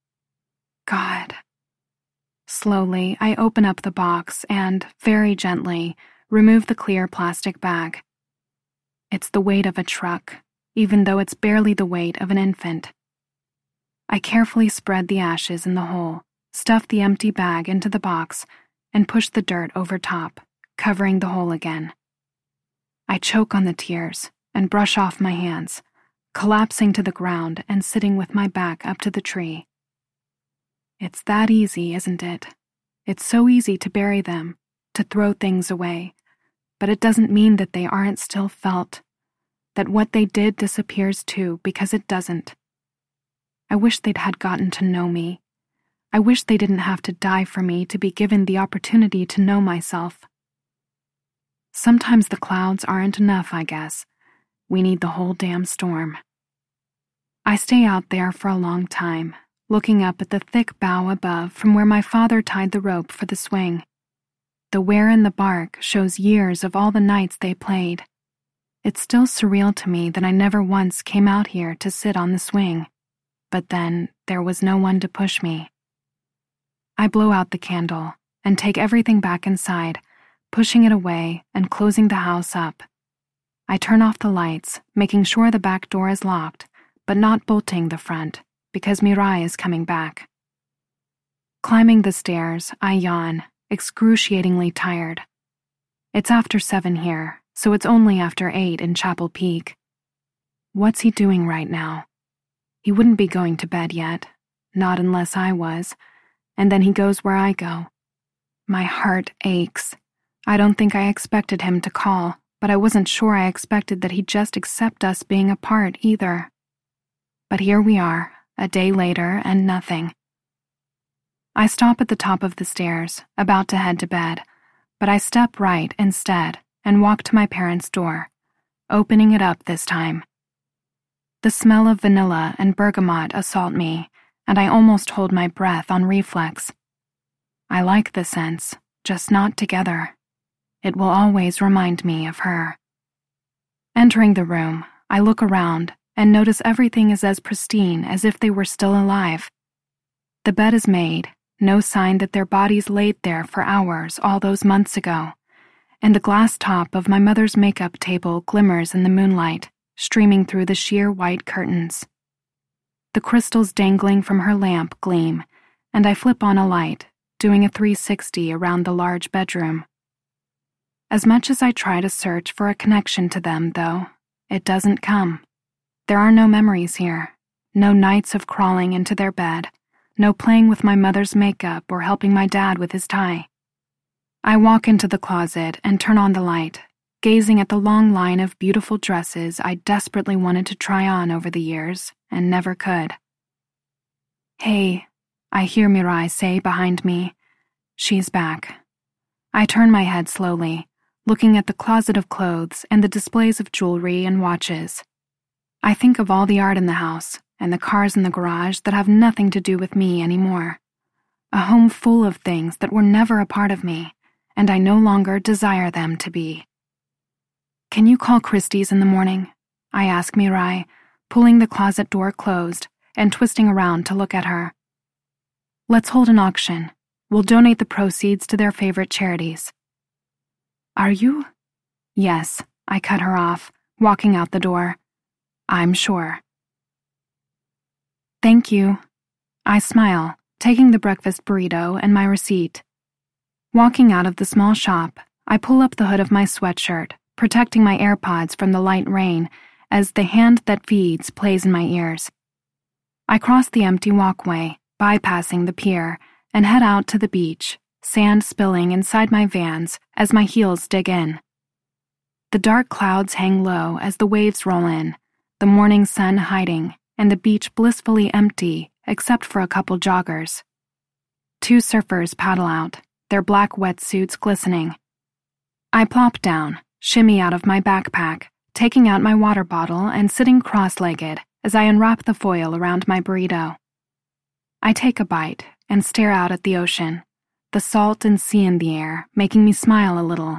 God. Slowly, I open up the box and, very gently, remove the clear plastic bag. It's the weight of a truck, even though it's barely the weight of an infant. I carefully spread the ashes in the hole, stuff the empty bag into the box, and push the dirt over top, covering the hole again. I choke on the tears and brush off my hands, collapsing to the ground and sitting with my back up to the tree. It's that easy, isn't it? It's so easy to bury them, to throw things away, but it doesn't mean that they aren't still felt, that what they did disappears too, because it doesn't. I wish they'd had gotten to know me. I wish they didn't have to die for me to be given the opportunity to know myself. Sometimes the clouds aren't enough, I guess. We need the whole damn storm. I stay out there for a long time, looking up at the thick bough above from where my father tied the rope for the swing. The wear in the bark shows years of all the nights they played. It's still surreal to me that I never once came out here to sit on the swing, but then there was no one to push me. I blow out the candle and take everything back inside, pushing it away and closing the house up. I turn off the lights, making sure the back door is locked, but not bolting the front, because Mirai is coming back. Climbing the stairs, I yawn, excruciatingly tired. It's after 7 here, so it's only after 8 in Chapel Peak. What's he doing right now? He wouldn't be going to bed yet, not unless I was, and then he goes where I go. My heart aches. I don't think I expected him to call, but I wasn't sure I expected that he'd just accept us being apart either. but here we are, a day later, and nothing. I stop at the top of the stairs, about to head to bed, but I step right instead and walk to my parents' door, opening it up this time. The smell of vanilla and bergamot assault me, and I almost hold my breath on reflex. I like the scents, just not together. It will always remind me of her. Entering the room, I look around and notice everything is as pristine as if they were still alive. The bed is made, no sign that their bodies laid there for hours all those months ago, and the glass top of my mother's makeup table glimmers in the moonlight, streaming through the sheer white curtains. The crystals dangling from her lamp gleam, and I flip on a light, doing a 360 around the large bedroom. As much as I try to search for a connection to them, though, it doesn't come. There are no memories here, no nights of crawling into their bed, no playing with my mother's makeup or helping my dad with his tie. I walk into the closet and turn on the light, gazing at the long line of beautiful dresses I desperately wanted to try on over the years and never could. "Hey," I hear Mirai say behind me. She's back. I turn my head slowly, looking at the closet of clothes and the displays of jewelry and watches. I think of all the art in the house and the cars in the garage that have nothing to do with me anymore. A home full of things that were never a part of me, and I no longer desire them to be. "Can you call Christie's in the morning?" I ask Mirai, pulling the closet door closed and twisting around to look at her. "Let's hold an auction. We'll donate the proceeds to their favorite charities." "Are you?" "Yes," I cut her off, walking out the door. "I'm sure." "Thank you." I smile, taking the breakfast burrito and my receipt. Walking out of the small shop, I pull up the hood of my sweatshirt, protecting my AirPods from the light rain as The Hand That Feeds plays in my ears. I cross the empty walkway, bypassing the pier, and head out to the beach, sand spilling inside my Vans as my heels dig in. The dark clouds hang low as the waves roll in, the morning sun hiding, and the beach blissfully empty except for a couple joggers. 2 surfers paddle out, their black wetsuits glistening. I plop down, shimmy out of my backpack, taking out my water bottle and sitting cross-legged as I unwrap the foil around my burrito. I take a bite and stare out at the ocean, the salt and sea in the air making me smile a little.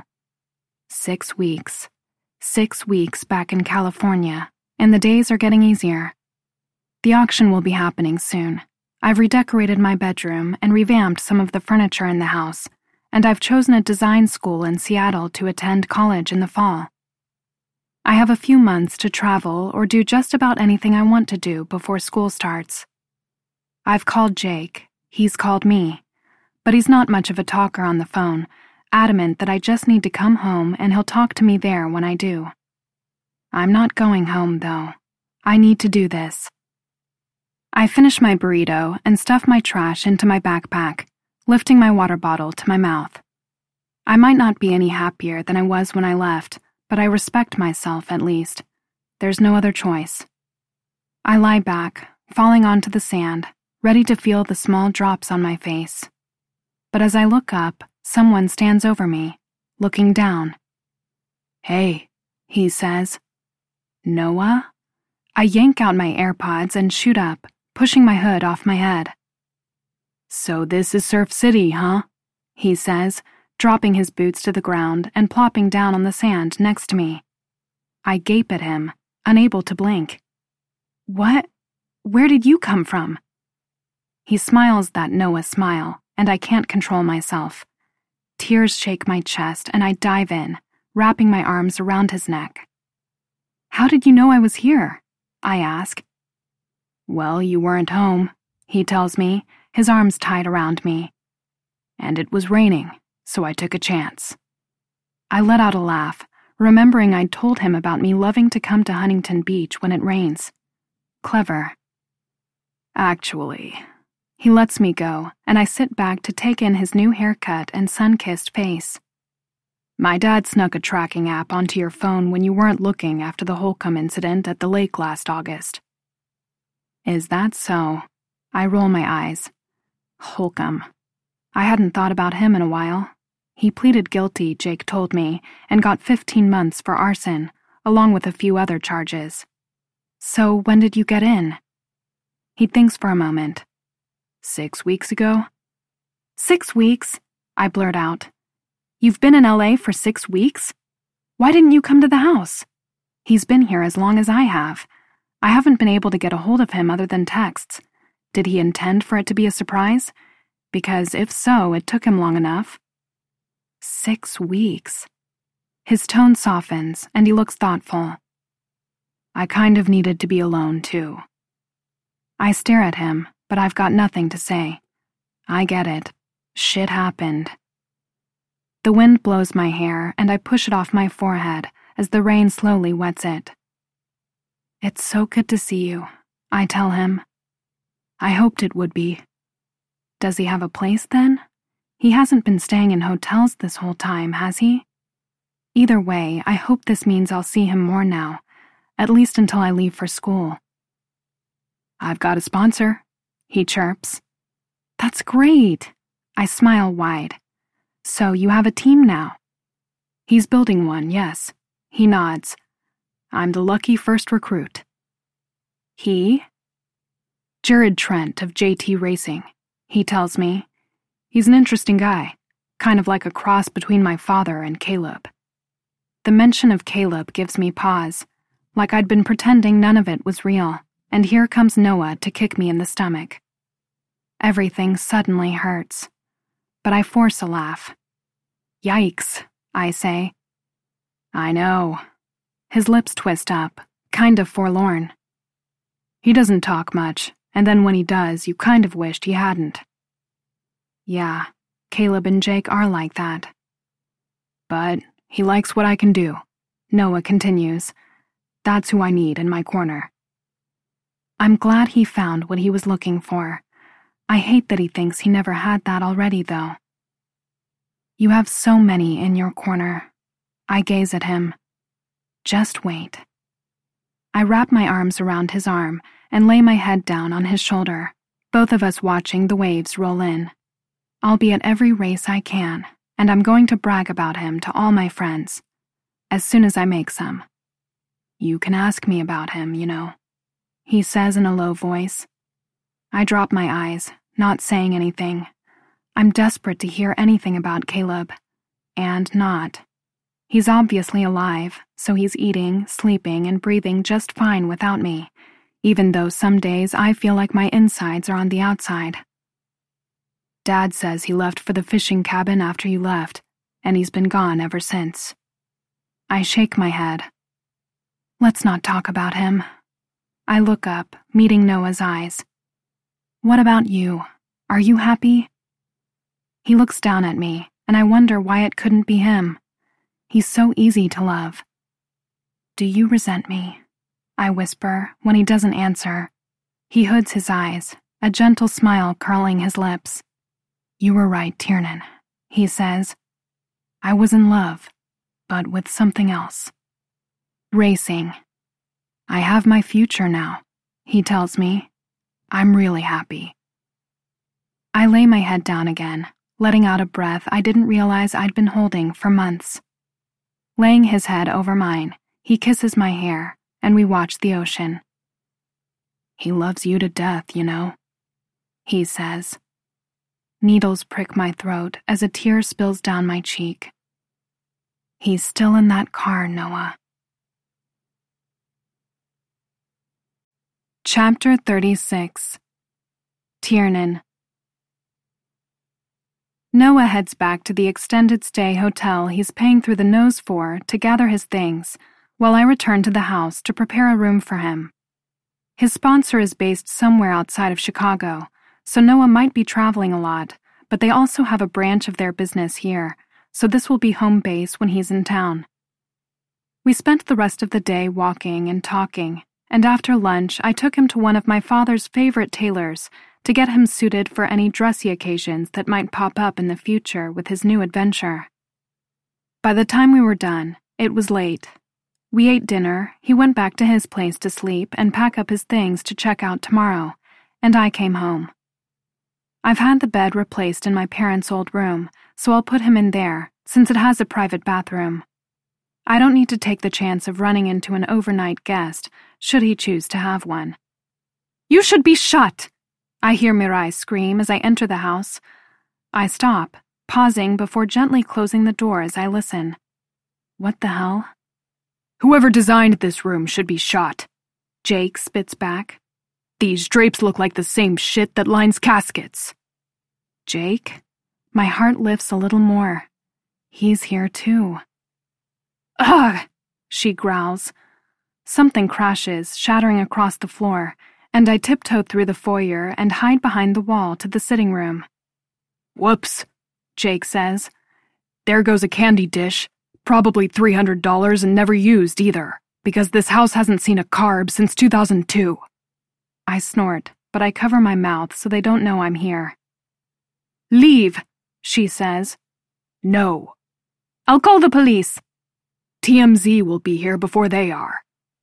6 weeks. 6 weeks back in California, and the days are getting easier. The auction will be happening soon. I've redecorated my bedroom and revamped some of the furniture in the house, and I've chosen a design school in Seattle to attend college in the fall. I have a few months to travel or do just about anything I want to do before school starts. I've called Jake, he's called me, but he's not much of a talker on the phone, adamant that I just need to come home and he'll talk to me there when I do. I'm not going home, though. I need to do this. I finish my burrito and stuff my trash into my backpack, lifting my water bottle to my mouth. I might not be any happier than I was when I left, but I respect myself at least. There's no other choice. I lie back, falling onto the sand, ready to feel the small drops on my face. But as I look up, someone stands over me, looking down. "Hey," he says. "Noah?" I yank out my AirPods and shoot up, pushing my hood off my head. "So this is Surf City, huh?" he says, dropping his boots to the ground and plopping down on the sand next to me. I gape at him, unable to blink. "What? Where did you come from?" He smiles that Noah smile, and I can't control myself. Tears shake my chest and I dive in, wrapping my arms around his neck. "How did you know I was here?" I ask. "Well, you weren't home," he tells me, his arms tied around me. "And it was raining, so I took a chance." I let out a laugh, remembering I'd told him about me loving to come to Huntington Beach when it rains. Clever. "Actually," he lets me go, and I sit back to take in his new haircut and sun-kissed face. "My dad snuck a tracking app onto your phone when you weren't looking after the Holcomb incident at the lake last August." Is that so? I roll my eyes. Holcomb. I hadn't thought about him in a while. He pleaded guilty, Jake told me, and got 15 months for arson, along with a few other charges. So when did you get in? He thinks for a moment. 6 weeks ago? 6 weeks? I blurt out. You've been in LA for 6 weeks? Why didn't you come to the house? He's been here as long as I have. I haven't been able to get a hold of him other than texts. Did he intend for it to be a surprise? Because if so, it took him long enough. 6 weeks. His tone softens, and he looks thoughtful. I kind of needed to be alone, too. I stare at him, but I've got nothing to say. I get it. Shit happened. The wind blows my hair, and I push it off my forehead as the rain slowly wets it. It's so good to see you, I tell him. I hoped it would be. Does he have a place then? He hasn't been staying in hotels this whole time, has he? Either way, I hope this means I'll see him more now, at least until I leave for school. I've got a sponsor, he chirps. That's great. I smile wide. So you have a team now? He's building one, yes. He nods. I'm the lucky first recruit. He? Jared Trent of JT Racing, he tells me. He's an interesting guy, kind of like a cross between my father and Caleb. The mention of Caleb gives me pause, like I'd been pretending none of it was real, and here comes Noah to kick me in the stomach. Everything suddenly hurts, but I force a laugh. Yikes, I say. I know. His lips twist up, kind of forlorn. He doesn't talk much, and then when he does, you kind of wished he hadn't. Yeah, Caleb and Jake are like that. But he likes what I can do, Noah continues. That's who I need in my corner. I'm glad he found what he was looking for. I hate that he thinks he never had that already, though. You have so many in your corner. I gaze at him. Just wait. I wrap my arms around his arm and lay my head down on his shoulder, both of us watching the waves roll in. I'll be at every race I can, and I'm going to brag about him to all my friends, as soon as I make some. You can ask me about him, you know, he says in a low voice. I drop my eyes, not saying anything. I'm desperate to hear anything about Caleb. And not. He's obviously alive, so he's eating, sleeping, and breathing just fine without me, even though some days I feel like my insides are on the outside. Dad says he left for the fishing cabin after you left, and he's been gone ever since. I shake my head. Let's not talk about him. I look up, meeting Noah's eyes. What about you? Are you happy? He looks down at me, and I wonder why it couldn't be him. He's so easy to love. Do you resent me? I whisper when he doesn't answer. He hoods his eyes, a gentle smile curling his lips. You were right, Tiernan, he says. I was in love, but with something else. Racing. I have my future now, he tells me. I'm really happy. I lay my head down again, letting out a breath I didn't realize I'd been holding for months. Laying his head over mine, he kisses my hair, and we watch the ocean. He loves you to death, you know, he says. Needles prick my throat as a tear spills down my cheek. He's still in that car, Noah. Chapter 36. Tiernan. Noah heads back to the extended stay hotel he's paying through the nose for to gather his things, while I return to the house to prepare a room for him. His sponsor is based somewhere outside of Chicago, so Noah might be traveling a lot, but they also have a branch of their business here, so this will be home base when he's in town. We spent the rest of the day walking and talking, and after lunch I took him to one of my father's favorite tailors to get him suited for any dressy occasions that might pop up in the future with his new adventure. By the time we were done, it was late. We ate dinner, he went back to his place to sleep and pack up his things to check out tomorrow, and I came home. I've had the bed replaced in my parents' old room, so I'll put him in there, since it has a private bathroom. I don't need to take the chance of running into an overnight guest, should he choose to have one. "You should be shot!" I hear Mirai scream as I enter the house. I stop, pausing before gently closing the door as I listen. What the hell? "Whoever designed this room should be shot," Jake spits back. "These drapes look like the same shit that lines caskets." Jake? My heart lifts a little more. He's here too. "Ugh!" she growls. Something crashes, shattering across the floor, and I tiptoe through the foyer and hide behind the wall to the sitting room. "Whoops," Jake says. "There goes a candy dish, probably $300 and never used either, because this house hasn't seen a carb since 2002. I snort, but I cover my mouth so they don't know I'm here. "Leave," she says. "No." "I'll call the police." "TMZ will be here before they are."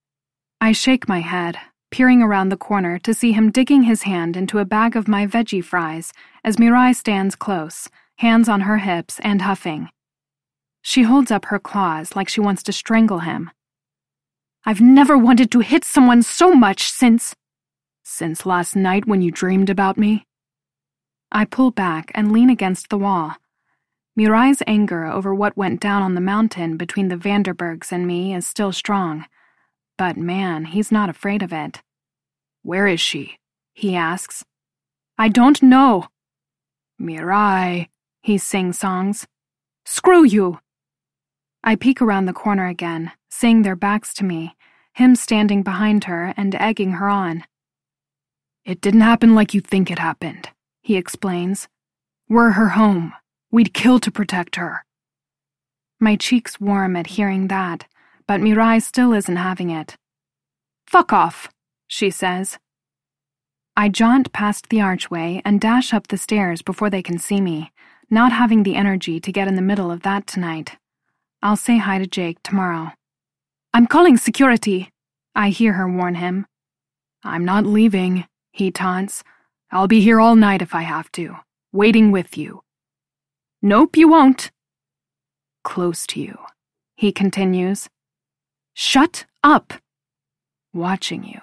I shake my head, peering around the corner to see him digging his hand into a bag of my veggie fries as Mirai stands close, hands on her hips and huffing. She holds up her claws like she wants to strangle him. "I've never wanted to hit someone so much since last night when you dreamed about me." I pull back and lean against the wall. Mirai's anger over what went down on the mountain between the Vanderbergs and me is still strong. But man, he's not afraid of it. "Where is she?" he asks. "I don't know." "Mirai," he sing-songs. "Screw you." I peek around the corner again, seeing their backs to me, him standing behind her and egging her on. "It didn't happen like you think it happened," he explains. "We're her home. We'd kill to protect her." My cheeks warm at hearing that, but Mirai still isn't having it. "Fuck off," she says. I jaunt past the archway and dash up the stairs before they can see me, not having the energy to get in the middle of that tonight. I'll say hi to Jake tomorrow. "I'm calling security," I hear her warn him. "I'm not leaving," he taunts. "I'll be here all night if I have to, waiting with you." "Nope, you won't." "Close to you," he continues. "Shut up." "Watching you."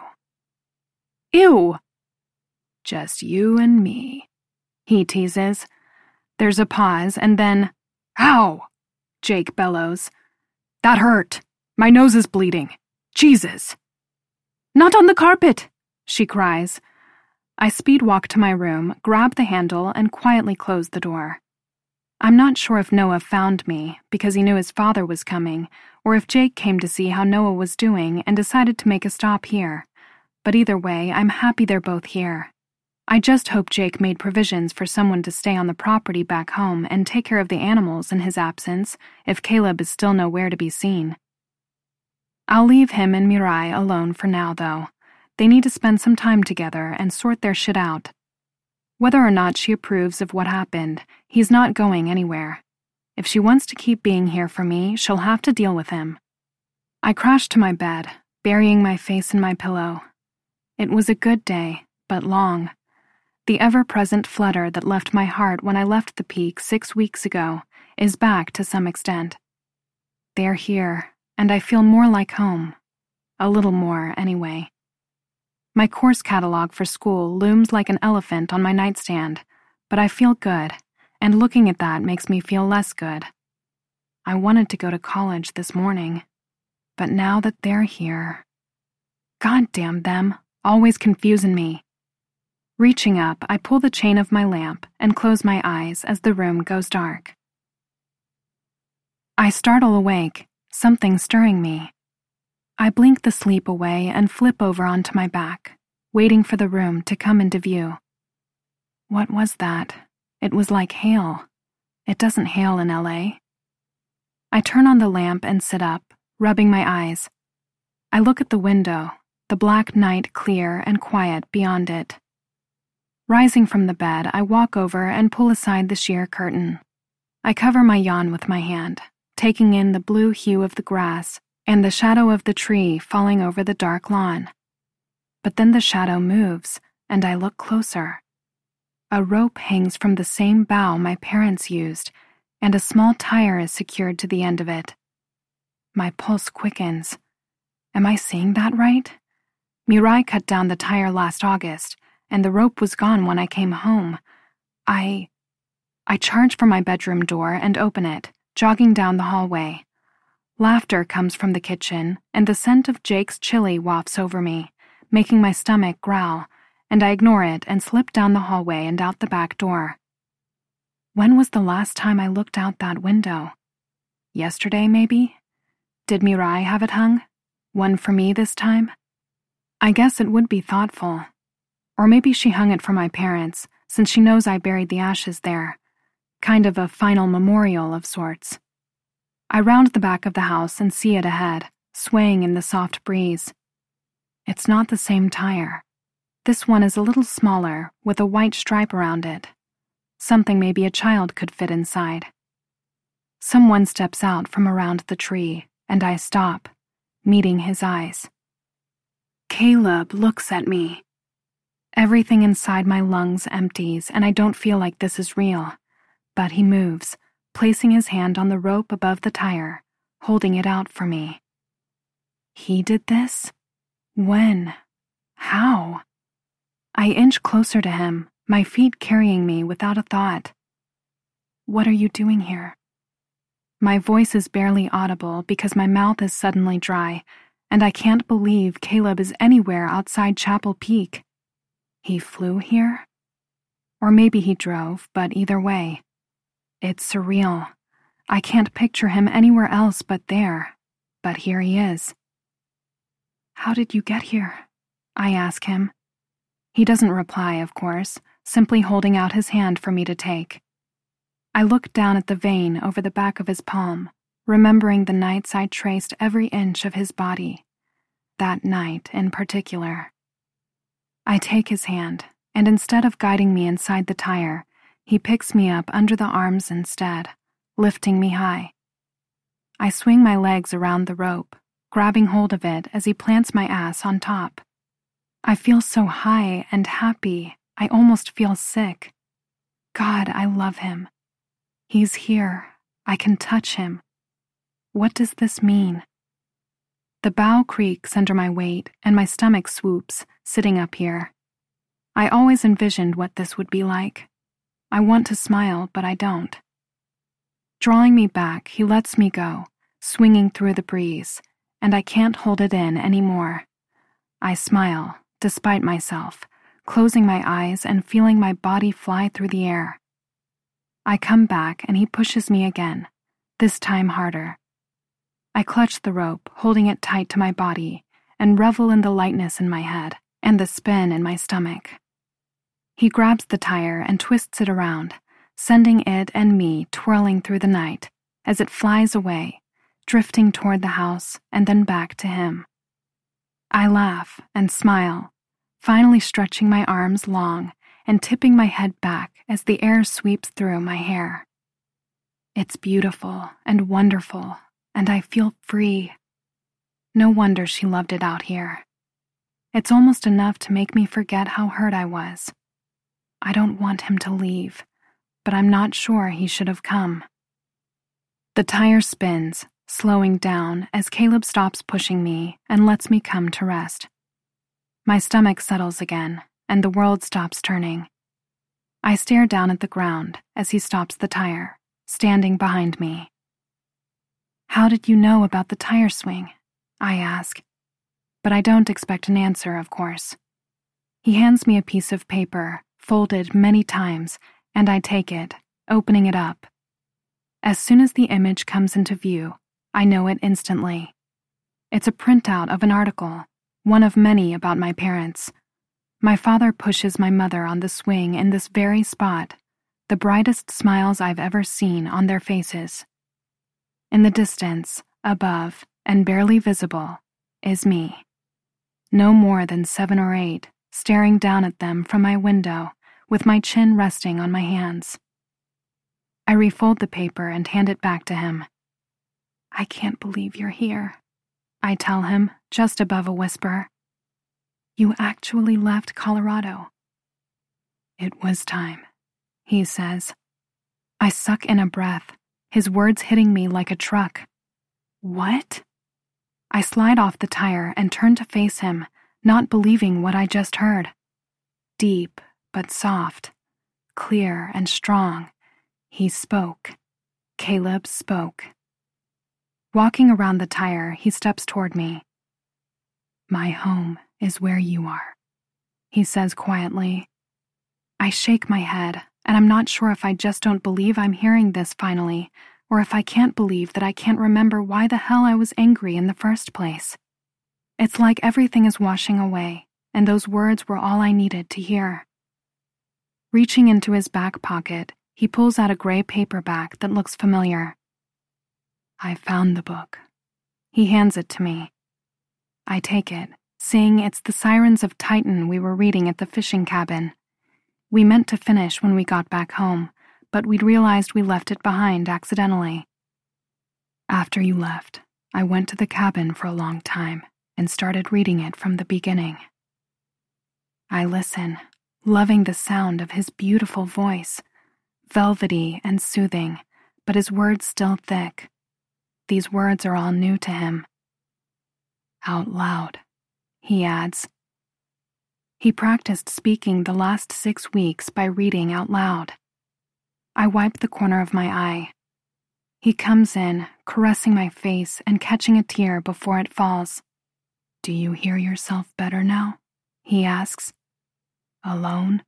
"Ew." "Just you and me," he teases. There's a pause and then, "Ow!" Jake bellows. "That hurt. My nose is bleeding. Jesus." "Not on the carpet," she cries. I speed walk to my room, grab the handle, and quietly close the door. I'm not sure if Noah found me because he knew his father was coming, or if Jake came to see how Noah was doing and decided to make a stop here. But either way, I'm happy they're both here. I just hope Jake made provisions for someone to stay on the property back home and take care of the animals in his absence if Caleb is still nowhere to be seen. I'll leave him and Mirai alone for now, though. They need to spend some time together and sort their shit out. Whether or not she approves of what happened, he's not going anywhere. If she wants to keep being here for me, she'll have to deal with him. I crash to my bed, burying my face in my pillow. It was a good day, but long. The ever-present flutter that left my heart when I left the peak 6 weeks ago is back to some extent. They're here, and I feel more like home. A little more, anyway. My course catalog for school looms like an elephant on my nightstand, but I feel good, and looking at that makes me feel less good. I wanted to go to college this morning, but now that they're here... God damn them, always confusing me. Reaching up, I pull the chain of my lamp and close my eyes as the room goes dark. I startle awake, something stirring me. I blink the sleep away and flip over onto my back, waiting for the room to come into view. What was that? It was like hail. It doesn't hail in LA. I turn on the lamp and sit up, rubbing my eyes. I look at the window, the black night clear and quiet beyond it. Rising from the bed, I walk over and pull aside the sheer curtain. I cover my yawn with my hand, taking in the blue hue of the grass and the shadow of the tree falling over the dark lawn. But then the shadow moves, and I look closer. A rope hangs from the same bough my parents used, and a small tire is secured to the end of it. My pulse quickens. Am I seeing that right? Mirai cut down the tire last August, and the rope was gone when I came home. I charge for my bedroom door and open it, jogging down the hallway. Laughter comes from the kitchen, and the scent of Jake's chili wafts over me, making my stomach growl, and I ignore it and slip down the hallway and out the back door. When was the last time I looked out that window? Yesterday, maybe? Did Mirai have it hung? One for me this time? I guess it would be thoughtful. Or maybe she hung it for my parents, since she knows I buried the ashes there. Kind of a final memorial of sorts. I round the back of the house and see it ahead, swaying in the soft breeze. It's not the same tire. This one is a little smaller, with a white stripe around it. Something maybe a child could fit inside. Someone steps out from around the tree, and I stop, meeting his eyes. Caleb looks at me. Everything inside my lungs empties, and I don't feel like this is real. But he moves, placing his hand on the rope above the tire, holding it out for me. He did this? When? How? I inch closer to him, my feet carrying me without a thought. What are you doing here? My voice is barely audible because my mouth is suddenly dry, and I can't believe Caleb is anywhere outside Chapel Peak. He flew here? Or maybe he drove, but either way. It's surreal. I can't picture him anywhere else but there, but here he is. How did you get here? I ask him. He doesn't reply, of course, simply holding out his hand for me to take. I look down at the vein over the back of his palm, remembering the nights I traced every inch of his body. That night in particular. I take his hand, and instead of guiding me inside the tire, he picks me up under the arms instead, lifting me high. I swing my legs around the rope, grabbing hold of it as he plants my ass on top. I feel so high and happy, I almost feel sick. God, I love him. He's here. I can touch him. What does this mean? The bough creaks under my weight, and my stomach swoops, sitting up here. I always envisioned what this would be like. I want to smile, but I don't. Drawing me back, he lets me go, swinging through the breeze, and I can't hold it in anymore. I smile, despite myself, closing my eyes and feeling my body fly through the air. I come back and he pushes me again, this time harder. I clutch the rope, holding it tight to my body, and revel in the lightness in my head and the spin in my stomach. He grabs the tire and twists it around, sending it and me twirling through the night as it flies away, drifting toward the house and then back to him. I laugh and smile, finally stretching my arms long and tipping my head back as the air sweeps through my hair. It's beautiful and wonderful, and I feel free. No wonder she loved it out here. It's almost enough to make me forget how hurt I was. I don't want him to leave, but I'm not sure he should have come. The tire spins, slowing down as Caleb stops pushing me and lets me come to rest. My stomach settles again, and the world stops turning. I stare down at the ground as he stops the tire, standing behind me. How did you know about the tire swing? I ask, but I don't expect an answer, of course. He hands me a piece of paper, folded many times, and I take it, opening it up. As soon as the image comes into view, I know it instantly. It's a printout of an article, one of many about my parents. My father pushes my mother on the swing in this very spot, the brightest smiles I've ever seen on their faces. In the distance, above, and barely visible, is me. No more than 7 or 8, staring down at them from my window, with my chin resting on my hands. I refold the paper and hand it back to him. I can't believe you're here, I tell him, just above a whisper. You actually left Colorado. It was time, he says. I suck in a breath, his words hitting me like a truck. What? I slide off the tire and turn to face him, not believing what I just heard. Deep but soft, clear and strong, he spoke. Caleb spoke. Walking around the tire, he steps toward me. My home is where you are, he says quietly. I shake my head, and I'm not sure if I just don't believe I'm hearing this finally, or if I can't believe that I can't remember why the hell I was angry in the first place. It's like everything is washing away, and those words were all I needed to hear. Reaching into his back pocket, he pulls out a gray paperback that looks familiar. I found the book. He hands it to me. I take it, seeing it's The Sirens of Titan we were reading at the fishing cabin. We meant to finish when we got back home, but we'd realized we left it behind accidentally. After you left, I went to the cabin for a long time and started reading it from the beginning. I listen, loving the sound of his beautiful voice, velvety and soothing, but his words still thick. These words are all new to him. Out loud, he adds. He practiced speaking the last 6 weeks by reading out loud. I wipe the corner of my eye. He comes in, caressing my face and catching a tear before it falls. Do you hear yourself better now? He asks. Alone?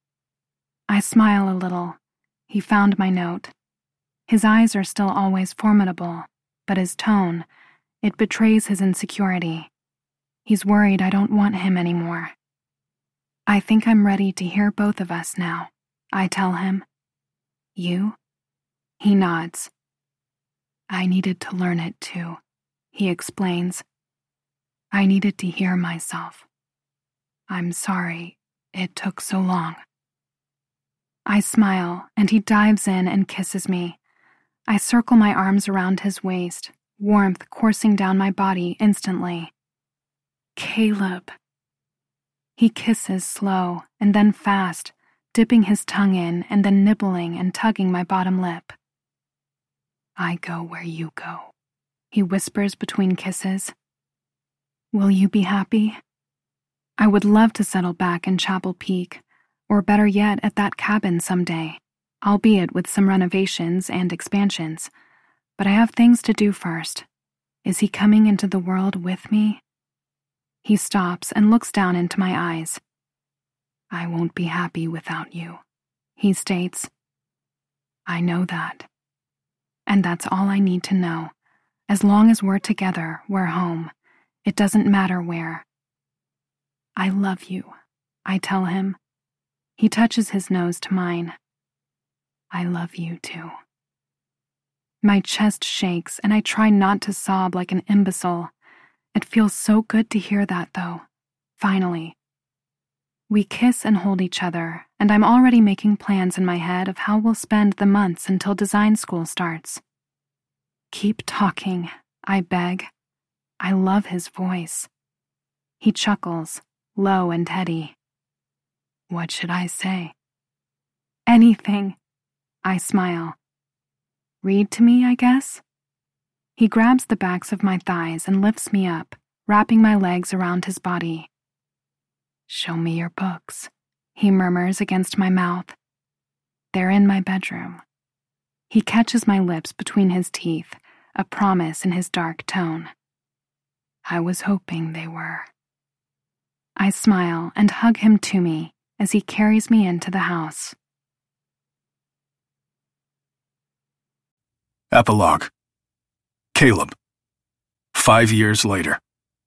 I smile a little. He found my note. His eyes are still always formidable, but his tone, it betrays his insecurity. He's worried I don't want him anymore. I think I'm ready to hear both of us now, I tell him. You? He nods. I needed to learn it too, he explains. I needed to hear myself. I'm sorry it took so long. I smile, and he dives in and kisses me. I circle my arms around his waist, warmth coursing down my body instantly. Caleb. He kisses slow and then fast, dipping his tongue in and then nibbling and tugging my bottom lip. I go where you go, he whispers between kisses. Will you be happy? I would love to settle back in Chapel Peak, or better yet at that cabin someday, albeit with some renovations and expansions. But I have things to do first. Is he coming into the world with me? He stops and looks down into my eyes. I won't be happy without you, he states. I know that. And that's all I need to know. As long as we're together, we're home. It doesn't matter where. I love you, I tell him. He touches his nose to mine. I love you too. My chest shakes and I try not to sob like an imbecile. It feels so good to hear that though. Finally. We kiss and hold each other, and I'm already making plans in my head of how we'll spend the months until design school starts. Keep talking, I beg. I love his voice. He chuckles, low and heady. What should I say? Anything, I smile. Read to me, I guess? He grabs the backs of my thighs and lifts me up, wrapping my legs around his body. Show me your books, he murmurs against my mouth. They're in my bedroom. He catches my lips between his teeth, a promise in his dark tone. I was hoping they were. I smile and hug him to me as he carries me into the house. Epilogue. Caleb. 5 years later.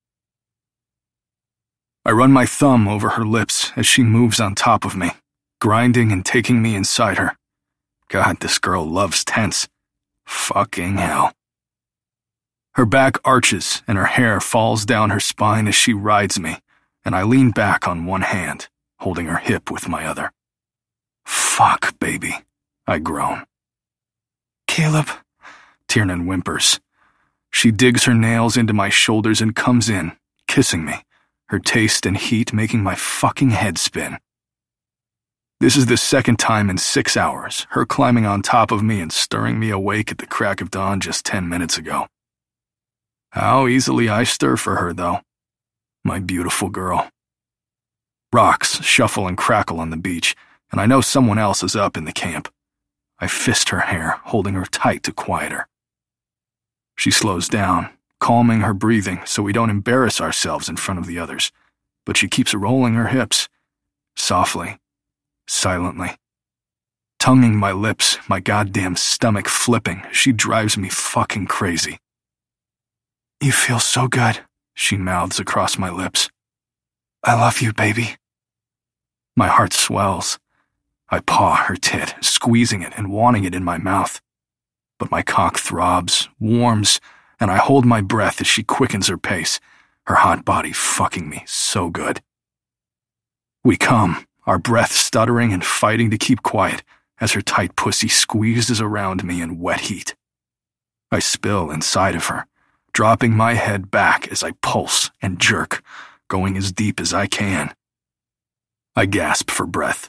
I run my thumb over her lips as she moves on top of me, grinding and taking me inside her. God, this girl loves tense. Fucking hell. Her back arches and her hair falls down her spine as she rides me, and I lean back on one hand, holding her hip with my other. Fuck, baby, I groan. Caleb, Tiernan whimpers. She digs her nails into my shoulders and comes in, kissing me, her taste and heat making my fucking head spin. This is the second time in 6 hours, her climbing on top of me and stirring me awake at the crack of dawn just 10 minutes ago. How easily I stir for her, though. My beautiful girl. Rocks shuffle and crackle on the beach, and I know someone else is up in the camp. I fist her hair, holding her tight to quiet her. She slows down, calming her breathing so we don't embarrass ourselves in front of the others, but she keeps rolling her hips, softly, silently. Tonguing my lips, my goddamn stomach flipping, she drives me fucking crazy. "You feel so good," she mouths across my lips. "I love you, baby." My heart swells. I paw her tit, squeezing it and wanting it in my mouth. But my cock throbs, warms, and I hold my breath as she quickens her pace, her hot body fucking me so good. We come, our breath stuttering and fighting to keep quiet as her tight pussy squeezes around me in wet heat. I spill inside of her, dropping my head back as I pulse and jerk, going as deep as I can. I gasp for breath.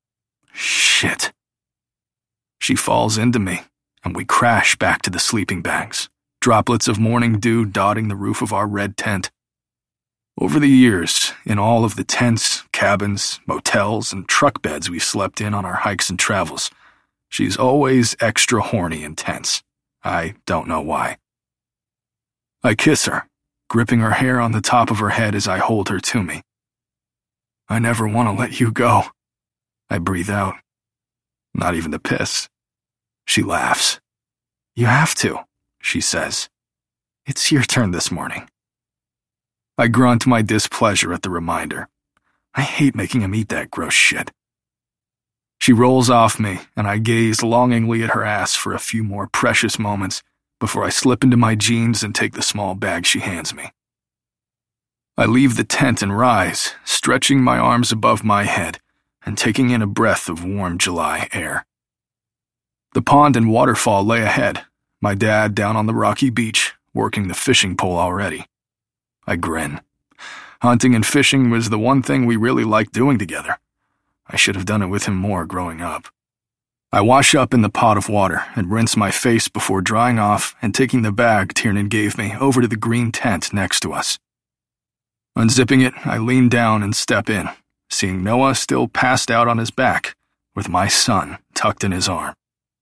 Shit. She falls into me, and we crash back to the sleeping bags, droplets of morning dew dotting the roof of our red tent. Over the years, in all of the tents, cabins, motels, and truck beds we've slept in on our hikes and travels, she's always extra horny and tense. I don't know why. I kiss her, gripping her hair on the top of her head as I hold her to me. "I never want to let you go," I breathe out. Not even to piss. She laughs. "You have to," she says. "It's your turn this morning." I grunt my displeasure at the reminder. I hate making him eat that gross shit. She rolls off me, and I gaze longingly at her ass for a few more precious moments before I slip into my jeans and take the small bag she hands me. I leave the tent and rise, stretching my arms above my head and taking in a breath of warm July air. The pond and waterfall lay ahead, my dad down on the rocky beach, working the fishing pole already. I grin. Hunting and fishing was the one thing we really liked doing together. I should have done it with him more growing up. I wash up in the pot of water and rinse my face before drying off and taking the bag Tiernan gave me over to the green tent next to us. Unzipping it, I lean down and step in, seeing Noah still passed out on his back, with my son tucked in his arm.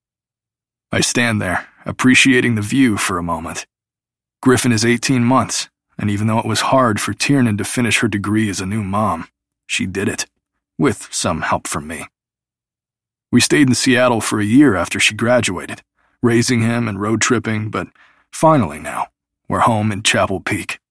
I stand there, appreciating the view for a moment. Griffin is 18 months, and even though it was hard for Tiernan to finish her degree as a new mom, she did it, with some help from me. We stayed in Seattle for a year after she graduated, raising him and road tripping, but finally now, we're home in Chapel Peak.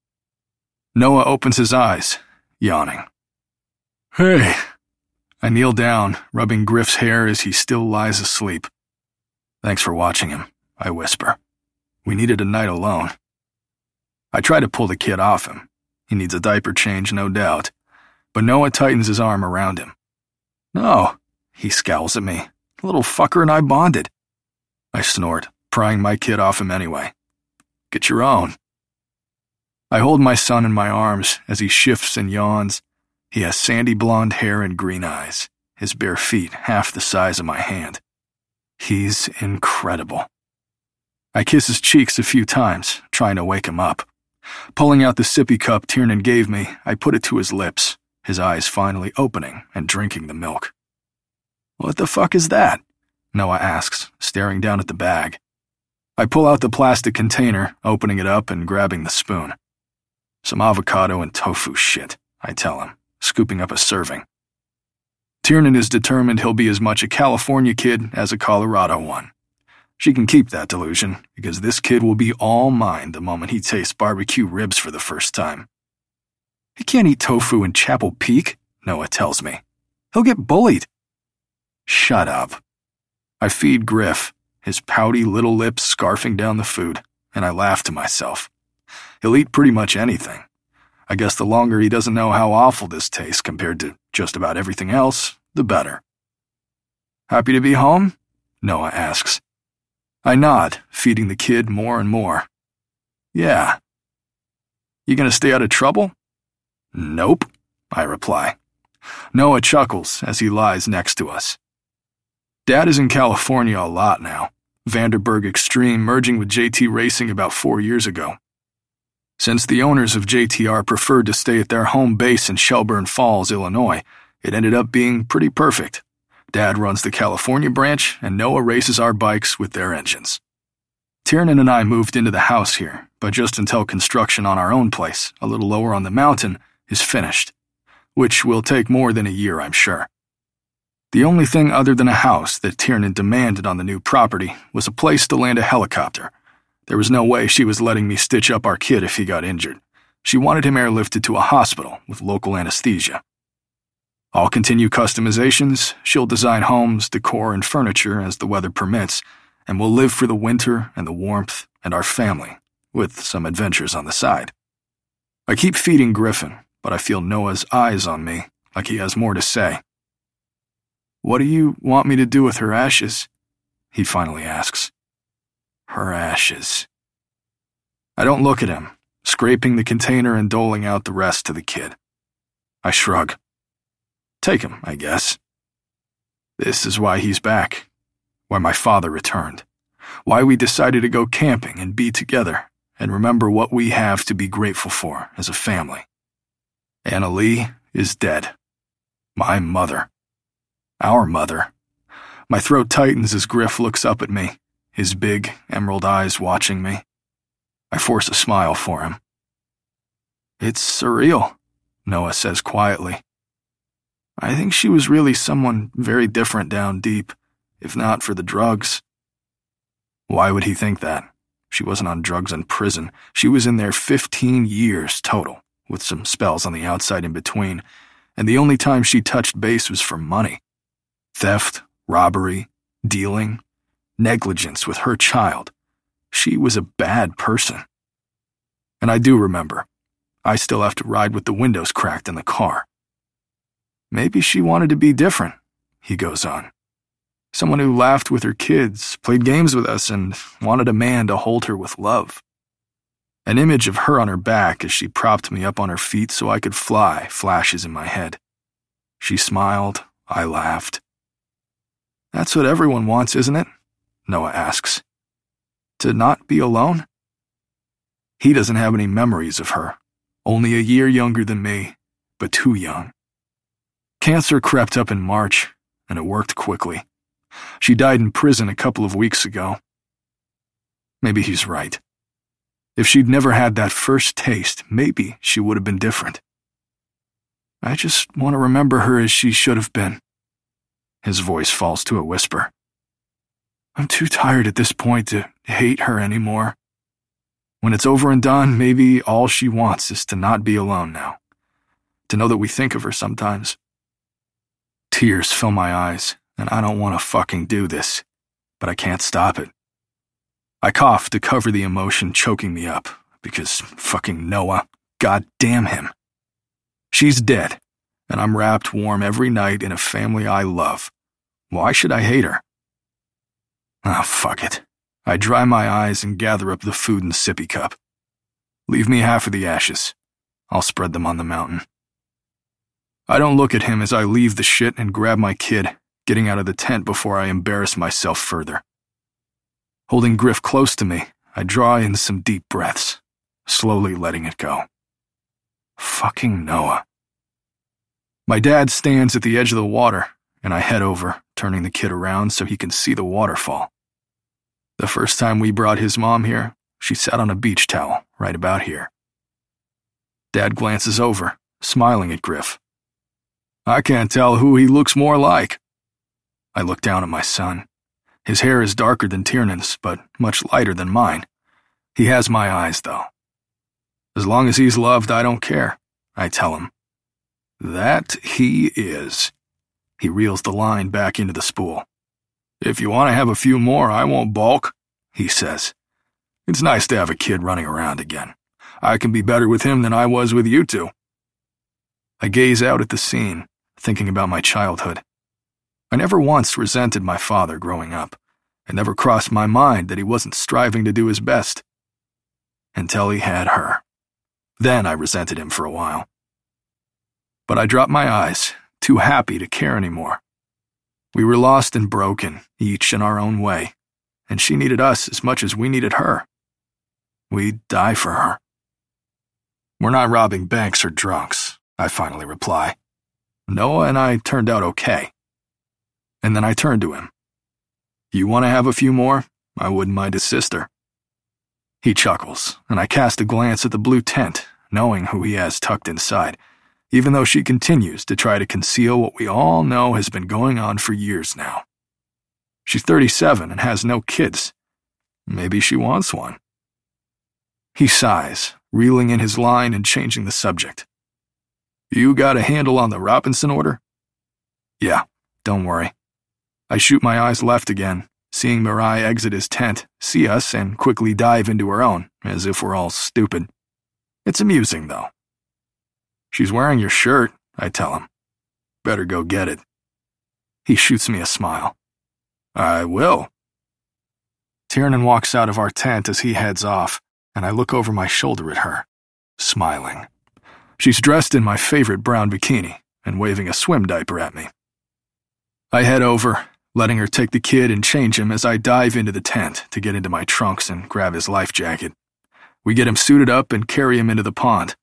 Noah opens his eyes, yawning. "Hey." I kneel down, rubbing Griff's hair as he still lies asleep. "Thanks for watching him," I whisper. "We needed a night alone." I try to pull the kid off him. He needs a diaper change, no doubt, but Noah tightens his arm around him. "No," he scowls at me. "The little fucker and I bonded." I snort, prying my kid off him anyway. "Get your own." I hold my son in my arms as he shifts and yawns. He has sandy blonde hair and green eyes, his bare feet half the size of my hand. He's incredible. I kiss his cheeks a few times, trying to wake him up. Pulling out the sippy cup Tiernan gave me, I put it to his lips, his eyes finally opening and drinking the milk. "What the fuck is that?" Noah asks, staring down at the bag. I pull out the plastic container, opening it up and grabbing the spoon. "Some avocado and tofu shit," I tell him, scooping up a serving. Tiernan is determined he'll be as much a California kid as a Colorado one. She can keep that delusion, because this kid will be all mine the moment he tastes barbecue ribs for the first time. "He can't eat tofu in Chapel Peak," Noah tells me. "He'll get bullied." Shut up. I feed Griff, his pouty little lips scarfing down the food, and I laugh to myself. He'll eat pretty much anything. I guess the longer he doesn't know how awful this tastes compared to just about everything else, the better. "Happy to be home?" Noah asks. I nod, feeding the kid more and more. Yeah. You gonna stay out of trouble? Nope, I reply. Noah chuckles as he lies next to us. Dad is in California a lot now. Vanderburg Extreme merging with JT Racing about 4 years ago. Since the owners of JTR preferred to stay at their home base in Shelburne Falls, Illinois, it ended up being pretty perfect. Dad runs the California branch, and Noah races our bikes with their engines. Tiernan and I moved into the house here, but just until construction on our own place, a little lower on the mountain, is finished, which will take more than a year, I'm sure. The only thing other than a house that Tiernan demanded on the new property was a place to land a helicopter. There was no way she was letting me stitch up our kid if he got injured. She wanted him airlifted to a hospital with local anesthesia. I'll continue customizations, she'll design homes, decor, and furniture as the weather permits, and we'll live for the winter and the warmth and our family, with some adventures on the side. I keep feeding Griffin, but I feel Noah's eyes on me, like he has more to say. What do you want me to do with her ashes? He finally asks. Her ashes. I don't look at him, scraping the container and doling out the rest to the kid. I shrug. Take him, I guess. This is why he's back. Why my father returned. Why we decided to go camping and be together and remember what we have to be grateful for as a family. Anna Lee is dead. My mother. Our mother. My throat tightens as Griff looks up at me, his big, emerald eyes watching me. I force a smile for him. It's surreal, Noah says quietly. I think she was really someone very different down deep, if not for the drugs. Why would he think that? She wasn't on drugs in prison. She was in there 15 years total, with some spells on the outside in between, and the only time she touched base was for money. Theft, robbery, dealing, negligence with her child. She was a bad person. And I do remember. I still have to ride with the windows cracked in the car. Maybe she wanted to be different, he goes on. Someone who laughed with her kids, played games with us, and wanted a man to hold her with love. An image of her on her back as she propped me up on her feet so I could fly flashes in my head. She smiled, I laughed. That's what everyone wants, isn't it? Noah asks. To not be alone? He doesn't have any memories of her, only a year younger than me, but too young. Cancer crept up in March, and it worked quickly. She died in prison a couple of weeks ago. Maybe he's right. If she'd never had that first taste, maybe she would have been different. I just want to remember her as she should have been. His voice falls to a whisper. I'm too tired at this point to hate her anymore. When it's over and done, maybe all she wants is to not be alone now. To know that we think of her sometimes. Tears fill my eyes, and I don't want to fucking do this, but I can't stop it. I cough to cover the emotion choking me up, because fucking Noah, god damn him. She's dead, and I'm wrapped warm every night in a family I love. Why should I hate her? Ah, fuck it. I dry my eyes and gather up the food in the sippy cup. Leave me half of the ashes. I'll spread them on the mountain. I don't look at him as I leave the shit and grab my kid, getting out of the tent before I embarrass myself further. Holding Griff close to me, I draw in some deep breaths, slowly letting it go. Fucking Noah. My dad stands at the edge of the water, and I head over, turning the kid around so he can see the waterfall. The first time we brought his mom here, she sat on a beach towel right about here. Dad glances over, smiling at Griff. I can't tell who he looks more like. I look down at my son. His hair is darker than Tiernan's, but much lighter than mine. He has my eyes, though. As long as he's loved, I don't care, I tell him. That he is. He reels the line back into the spool. If you want to have a few more, I won't balk, he says. It's nice to have a kid running around again. I can be better with him than I was with you two. I gaze out at the scene, thinking about my childhood. I never once resented my father growing up. It never crossed my mind that he wasn't striving to do his best. until he had her. Then I resented him for a while. But I dropped my eyes, too happy to care anymore. We were lost and broken, each in our own way, and she needed us as much as we needed her. We'd die for her. We're not robbing banks or drunks, I finally reply. Noah and I turned out okay. And then I turned to him. You want to have a few more? I wouldn't mind his sister. He chuckles, and I cast a glance at the blue tent, knowing who he has tucked inside, even though she continues to try to conceal what we all know has been going on for years now. She's 37 and has no kids. Maybe she wants one. He sighs, reeling in his line and changing the subject. You got a handle on the Robinson order? Yeah, don't worry. I shoot my eyes left again, seeing Mirai exit his tent, see us, and quickly dive into her own, as if we're all stupid. It's amusing, though. She's wearing your shirt, I tell him. Better go get it. He shoots me a smile. I will. Tiernan walks out of our tent as he heads off, and I look over my shoulder at her, smiling. She's dressed in my favorite brown bikini and waving a swim diaper at me. I head over, letting her take the kid and change him as I dive into the tent to get into my trunks and grab his life jacket. We get him suited up and carry him into the pond.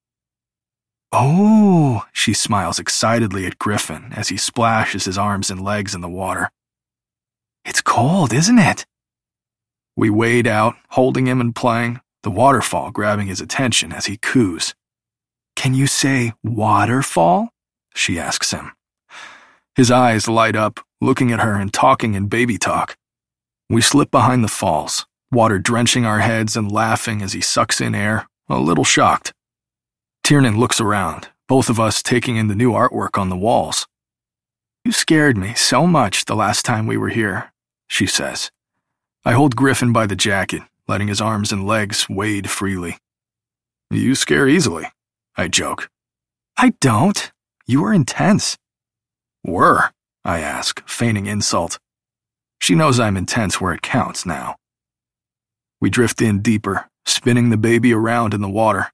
Oh, she smiles excitedly at Griffin as he splashes his arms and legs in the water. It's cold, isn't it? We wade out, holding him and playing, the waterfall grabbing his attention as he coos. Can you say waterfall? She asks him. His eyes light up, looking at her and talking in baby talk. We slip behind the falls, water drenching our heads and laughing as he sucks in air, a little shocked. Tiernan looks around, both of us taking in the new artwork on the walls. You scared me so much the last time we were here, she says. I hold Griffin by the jacket, letting his arms and legs wade freely. You scare easily, I joke. I don't. You were intense. Were? I ask, feigning insult. She knows I'm intense where it counts now. We drift in deeper, spinning the baby around in the water.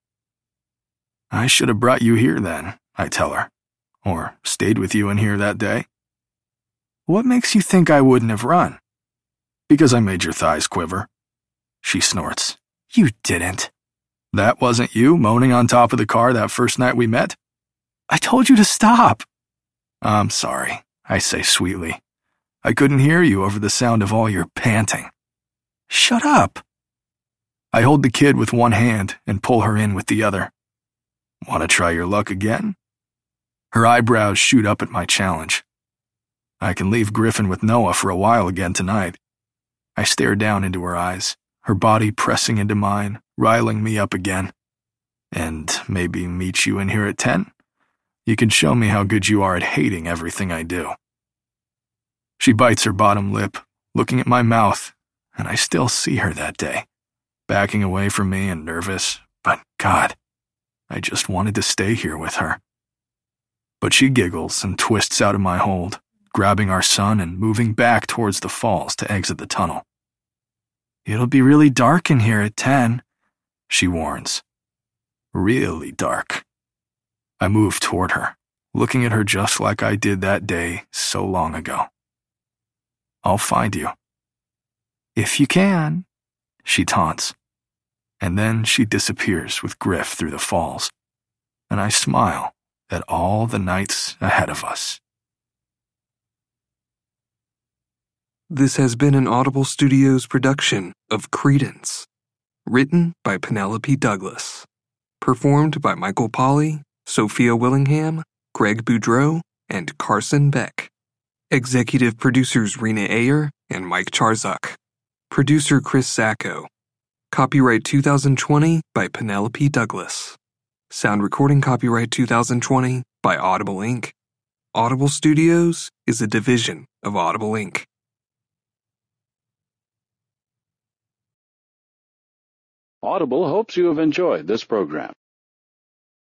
I should have brought you here then, I tell her, or stayed with you in here that day. What makes you think I wouldn't have run? Because I made your thighs quiver. She snorts. You didn't. That wasn't you moaning on top of the car that first night we met? I told you to stop. I'm sorry, I say sweetly. I couldn't hear you over the sound of all your panting. Shut up. I hold the kid with one hand and pull her in with the other. Want to try your luck again? Her eyebrows shoot up at my challenge. I can leave Griffin with Noah for a while again tonight. I stare down into her eyes, her body pressing into mine, riling me up again. And maybe meet you in here at 10? You can show me how good you are at hating everything I do. She bites her bottom lip, looking at my mouth, and I still see her that day, backing away from me and nervous, but God, I just wanted to stay here with her. But she giggles and twists out of my hold, grabbing our son and moving back towards the falls to exit the tunnel. It'll be really dark in here at 10, she warns. Really dark. I move toward her, looking at her just like I did that day so long ago. I'll find you. If you can, she taunts. And then she disappears with Griff through the falls, and I smile at all the nights ahead of us. This has been an Audible Studios production of Credence, written by Penelope Douglas, performed by Michael Polly, Sophia Willingham, Greg Boudreau, and Carson Beck. Executive producers Rena Ayer and Mike Charzuk. Producer Chris Sacco. Copyright 2020 by Penelope Douglas. Sound recording copyright 2020 by Audible Inc. Audible Studios is a division of Audible Inc. Audible hopes you have enjoyed this program.